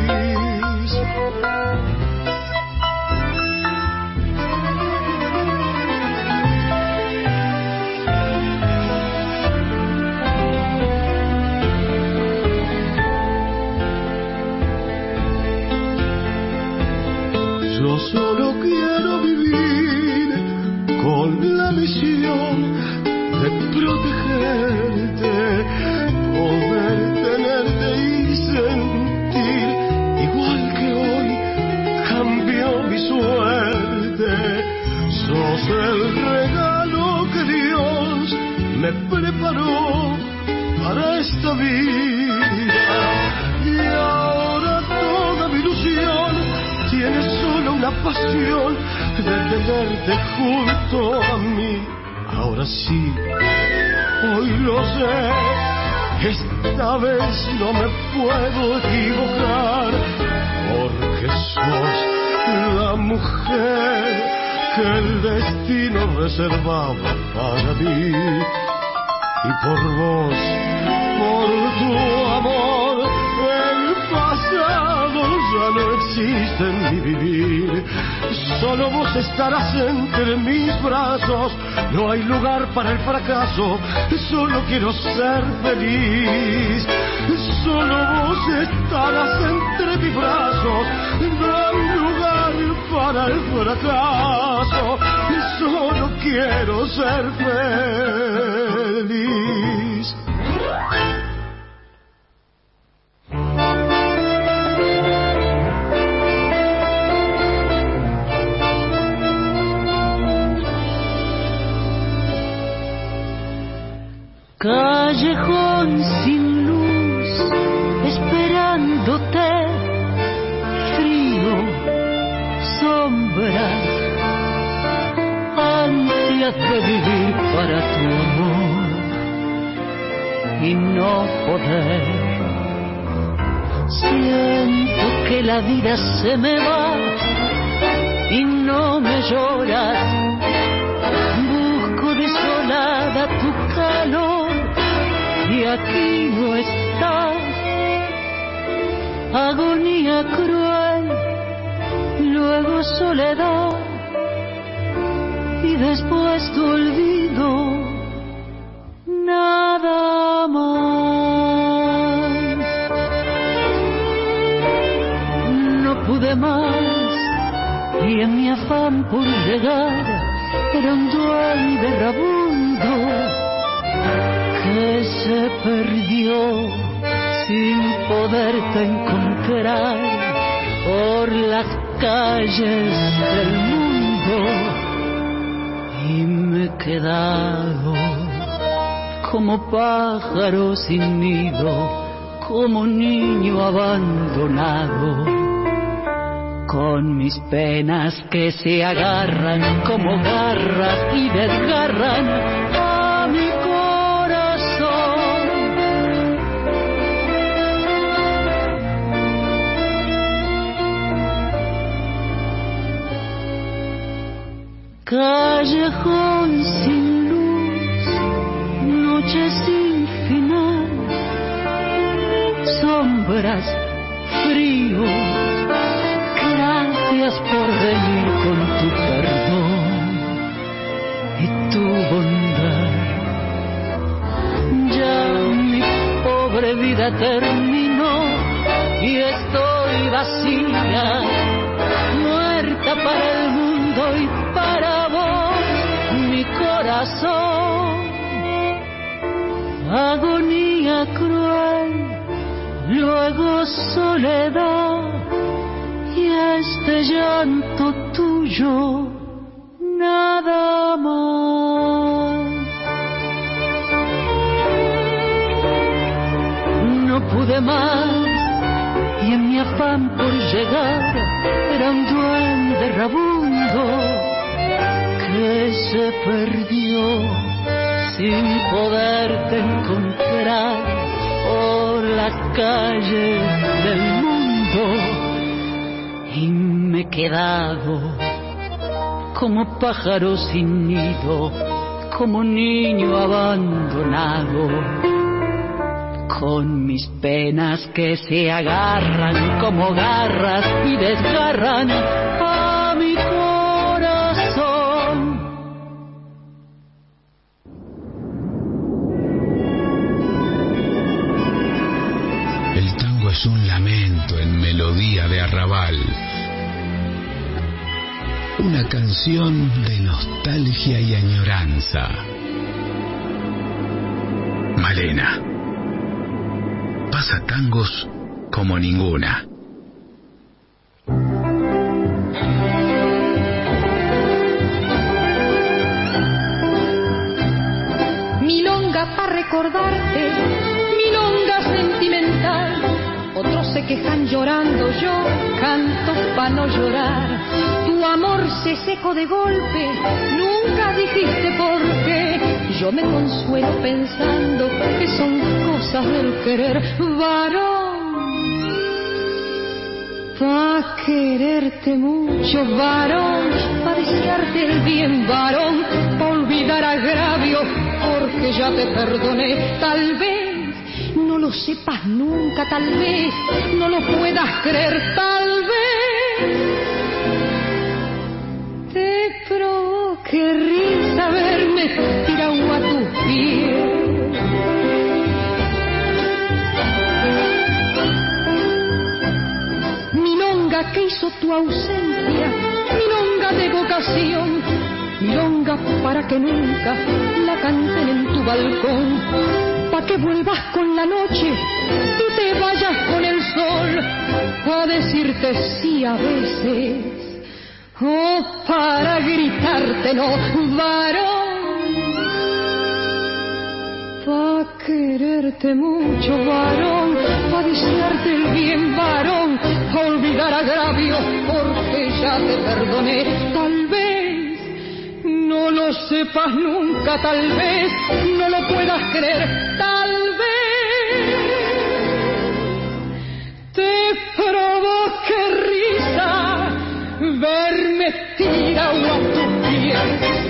Yo solo quiero vivir con la misión de protegerte, poder tenerte y sentir igual que hoy cambió mi suerte. Sos el regalo que Dios me preparó para esta vida, y ahora toda mi ilusión tiene solo una pasión de tenerte junto a mí. Ahora sí, hoy lo sé, esta vez no me puedo equivocar, porque sos la mujer que el destino reservaba para mí. Y por vos, por tu amor, el pasado ya no existe en mi vivir. Solo vos estarás entre mis brazos, no hay lugar para el fracaso, solo quiero ser feliz. Solo vos estarás entre mis brazos, no hay lugar para el fracaso, solo quiero ser feliz. Callejón sin luz, esperándote, frío, sombras, ansias de vivir para tu amor y no poder. Siento que la vida se me va y no me lloras. Busco desolada tu calor y aquí no estás. Agonía cruel, luego soledad y después tu olvido, nada más. No pude más y en mi afán por llegar era un duende errabundo que se perdió sin poderte encontrar por las calles del mundo, y me he quedado como pájaro sin nido, como niño abandonado, con mis penas que se agarran como garras y desgarran a mi corazón. Callejón sin luz, noche sin final, sombras, frío, gracias por venir con tu perdón vida terminó y estoy vacía, muerta para el mundo y para vos, mi corazón. Agonía cruel, luego soledad y este llanto tuyo, nada más. No pude más y en mi afán por llegar era un duende rabundo que se perdió sin poderte encontrar por las calles del mundo, y me he quedado como pájaro sin nido, como niño abandonado, con mis penas que se agarran como garras y desgarran a mi corazón. El tango es un lamento en melodía de arrabal, una canción de nostalgia y añoranza. Malena pasa tangos como ninguna. Milonga para recordarte, milonga sentimental. Otros se quejan llorando, yo canto pa' no llorar. Tu amor se secó de golpe, nunca dijiste por qué. Yo me consuelo pensando que son cosas del querer, varón. Pa' quererte mucho, varón, pa' desearte el bien, varón, pa' olvidar agravios, porque ya te perdoné. Tal vez no lo sepas nunca, tal vez no lo puedas creer, tal vez te provoque risa verme tirado a tus pies. Milonga que hizo tu ausencia, milonga de vocación, milonga para que nunca la canten en tu balcón, pa' que vuelvas con la noche y te vayas con el sol, a decirte sí a veces, oh, para gritarte no, varón. Pa' quererte mucho, varón, pa' desearte el bien, varón, pa' olvidar agravios, porque ya te perdoné. Tal vez no lo sepas nunca, tal vez no lo puedas creer, tal vez te provoque risa verme tirado a tus pies.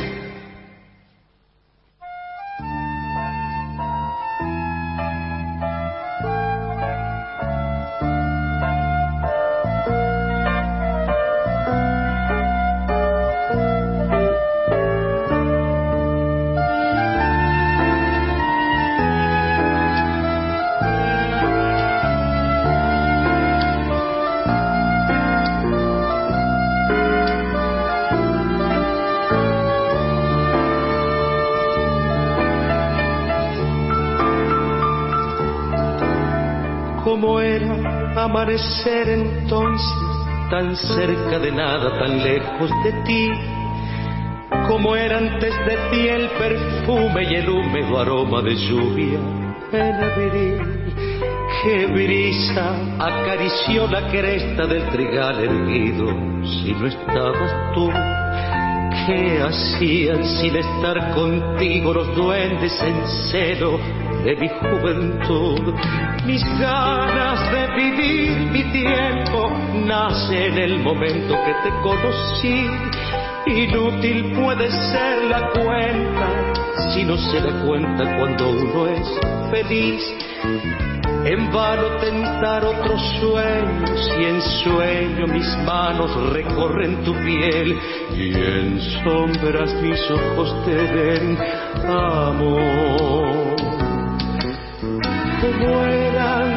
Cómo era amanecer entonces, tan cerca de nada, tan lejos de ti. Cómo era antes de ti el perfume y el húmedo aroma de lluvia en abril. Qué brisa acarició la cresta del trigal erguido, si no estabas tú. ¿Qué hacían sin estar contigo los duendes en celo de mi juventud? Mis ganas de vivir mi tiempo nace en el momento que te conocí. Inútil puede ser la cuenta si no se da cuenta cuando uno es feliz. En vano tentar otros sueños y en sueño mis manos recorren tu piel y en sombras mis ojos te ven, amor. Como eran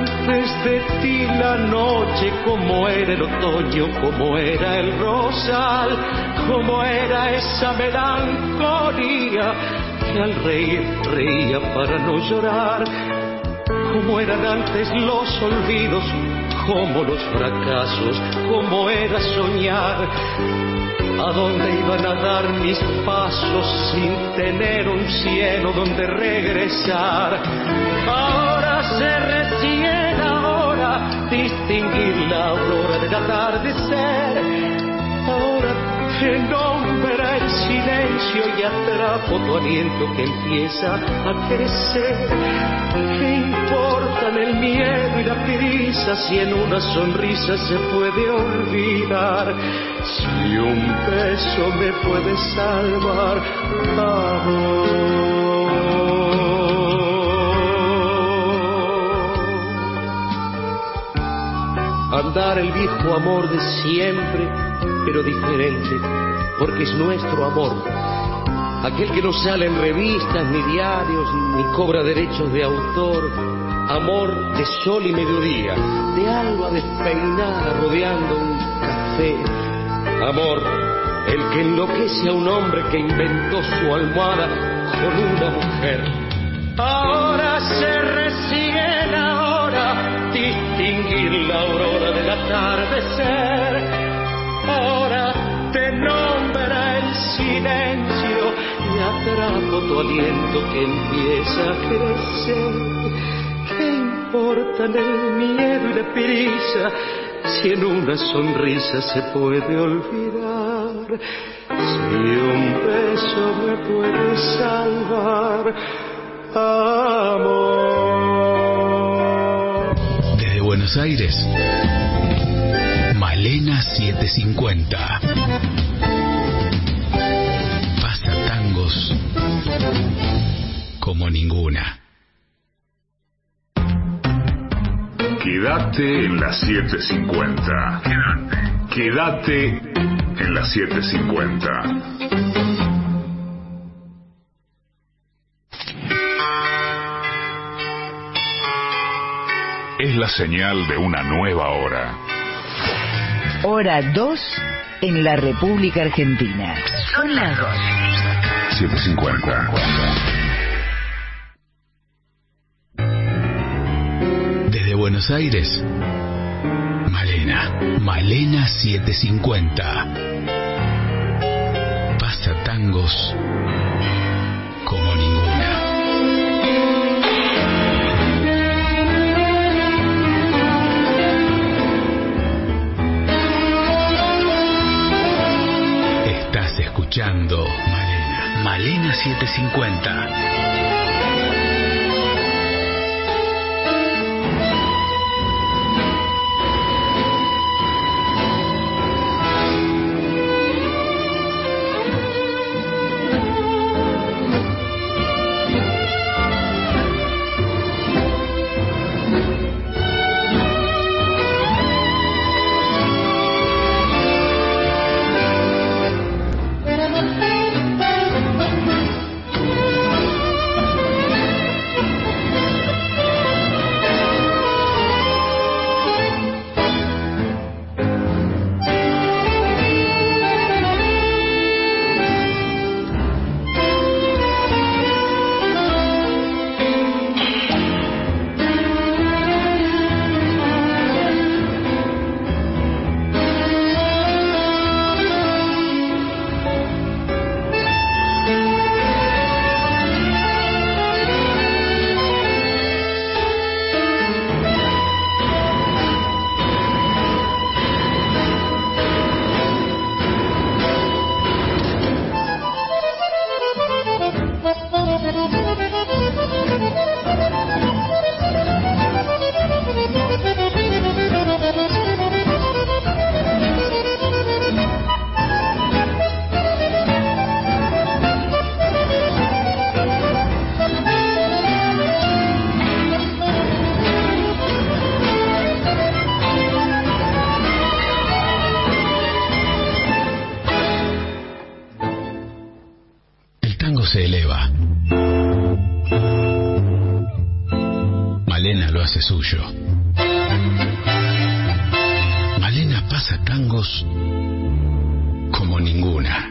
la noche, como era el otoño, como era el rosal, como era esa melancolía que al reír reía para no llorar, como eran antes los olvidos, como los fracasos, como era soñar. ¿A dónde iban a dar mis pasos sin tener un cielo donde regresar? Ahora sé recién ahora distinguir la aurora del atardecer. Ahora te nombra el silencio y atrapo tu aliento que empieza a crecer. ¿Qué importan el miedo y la prisa si en una sonrisa se puede olvidar? Si un beso me puede salvar, amor. Andar el viejo amor de siempre, pero diferente, porque es nuestro amor. Aquel que no sale en revistas, ni diarios, ni cobra derechos de autor. Amor de sol y mediodía, de alba despeinada rodeando un café. Amor, el que enloquece a un hombre que inventó su almohada con una mujer. Ahora se recién ahora distinguir la aurora del atardecer. Ahora te nombra el silencio y atrapo tu aliento que empieza a crecer. ¿Qué importan el miedo y la prisa si en una sonrisa se puede olvidar? Si un beso me puede salvar, amor. Desde Buenos Aires, Malena setecientos cincuenta. Pasa tangos como ninguna. Quédate en la setecientos cincuenta. Quédate. Quédate en la setecientos cincuenta. Es la señal de una nueva hora. Hora dos en la República Argentina. Son las dos. setecientos cincuenta. Desde Buenos Aires, Malena, Malena setecientos cincuenta. Pasa tangos como ninguna. Estás escuchando Malena, Malena setecientos cincuenta. Se eleva. Malena lo hace suyo. pasatangos como ninguna.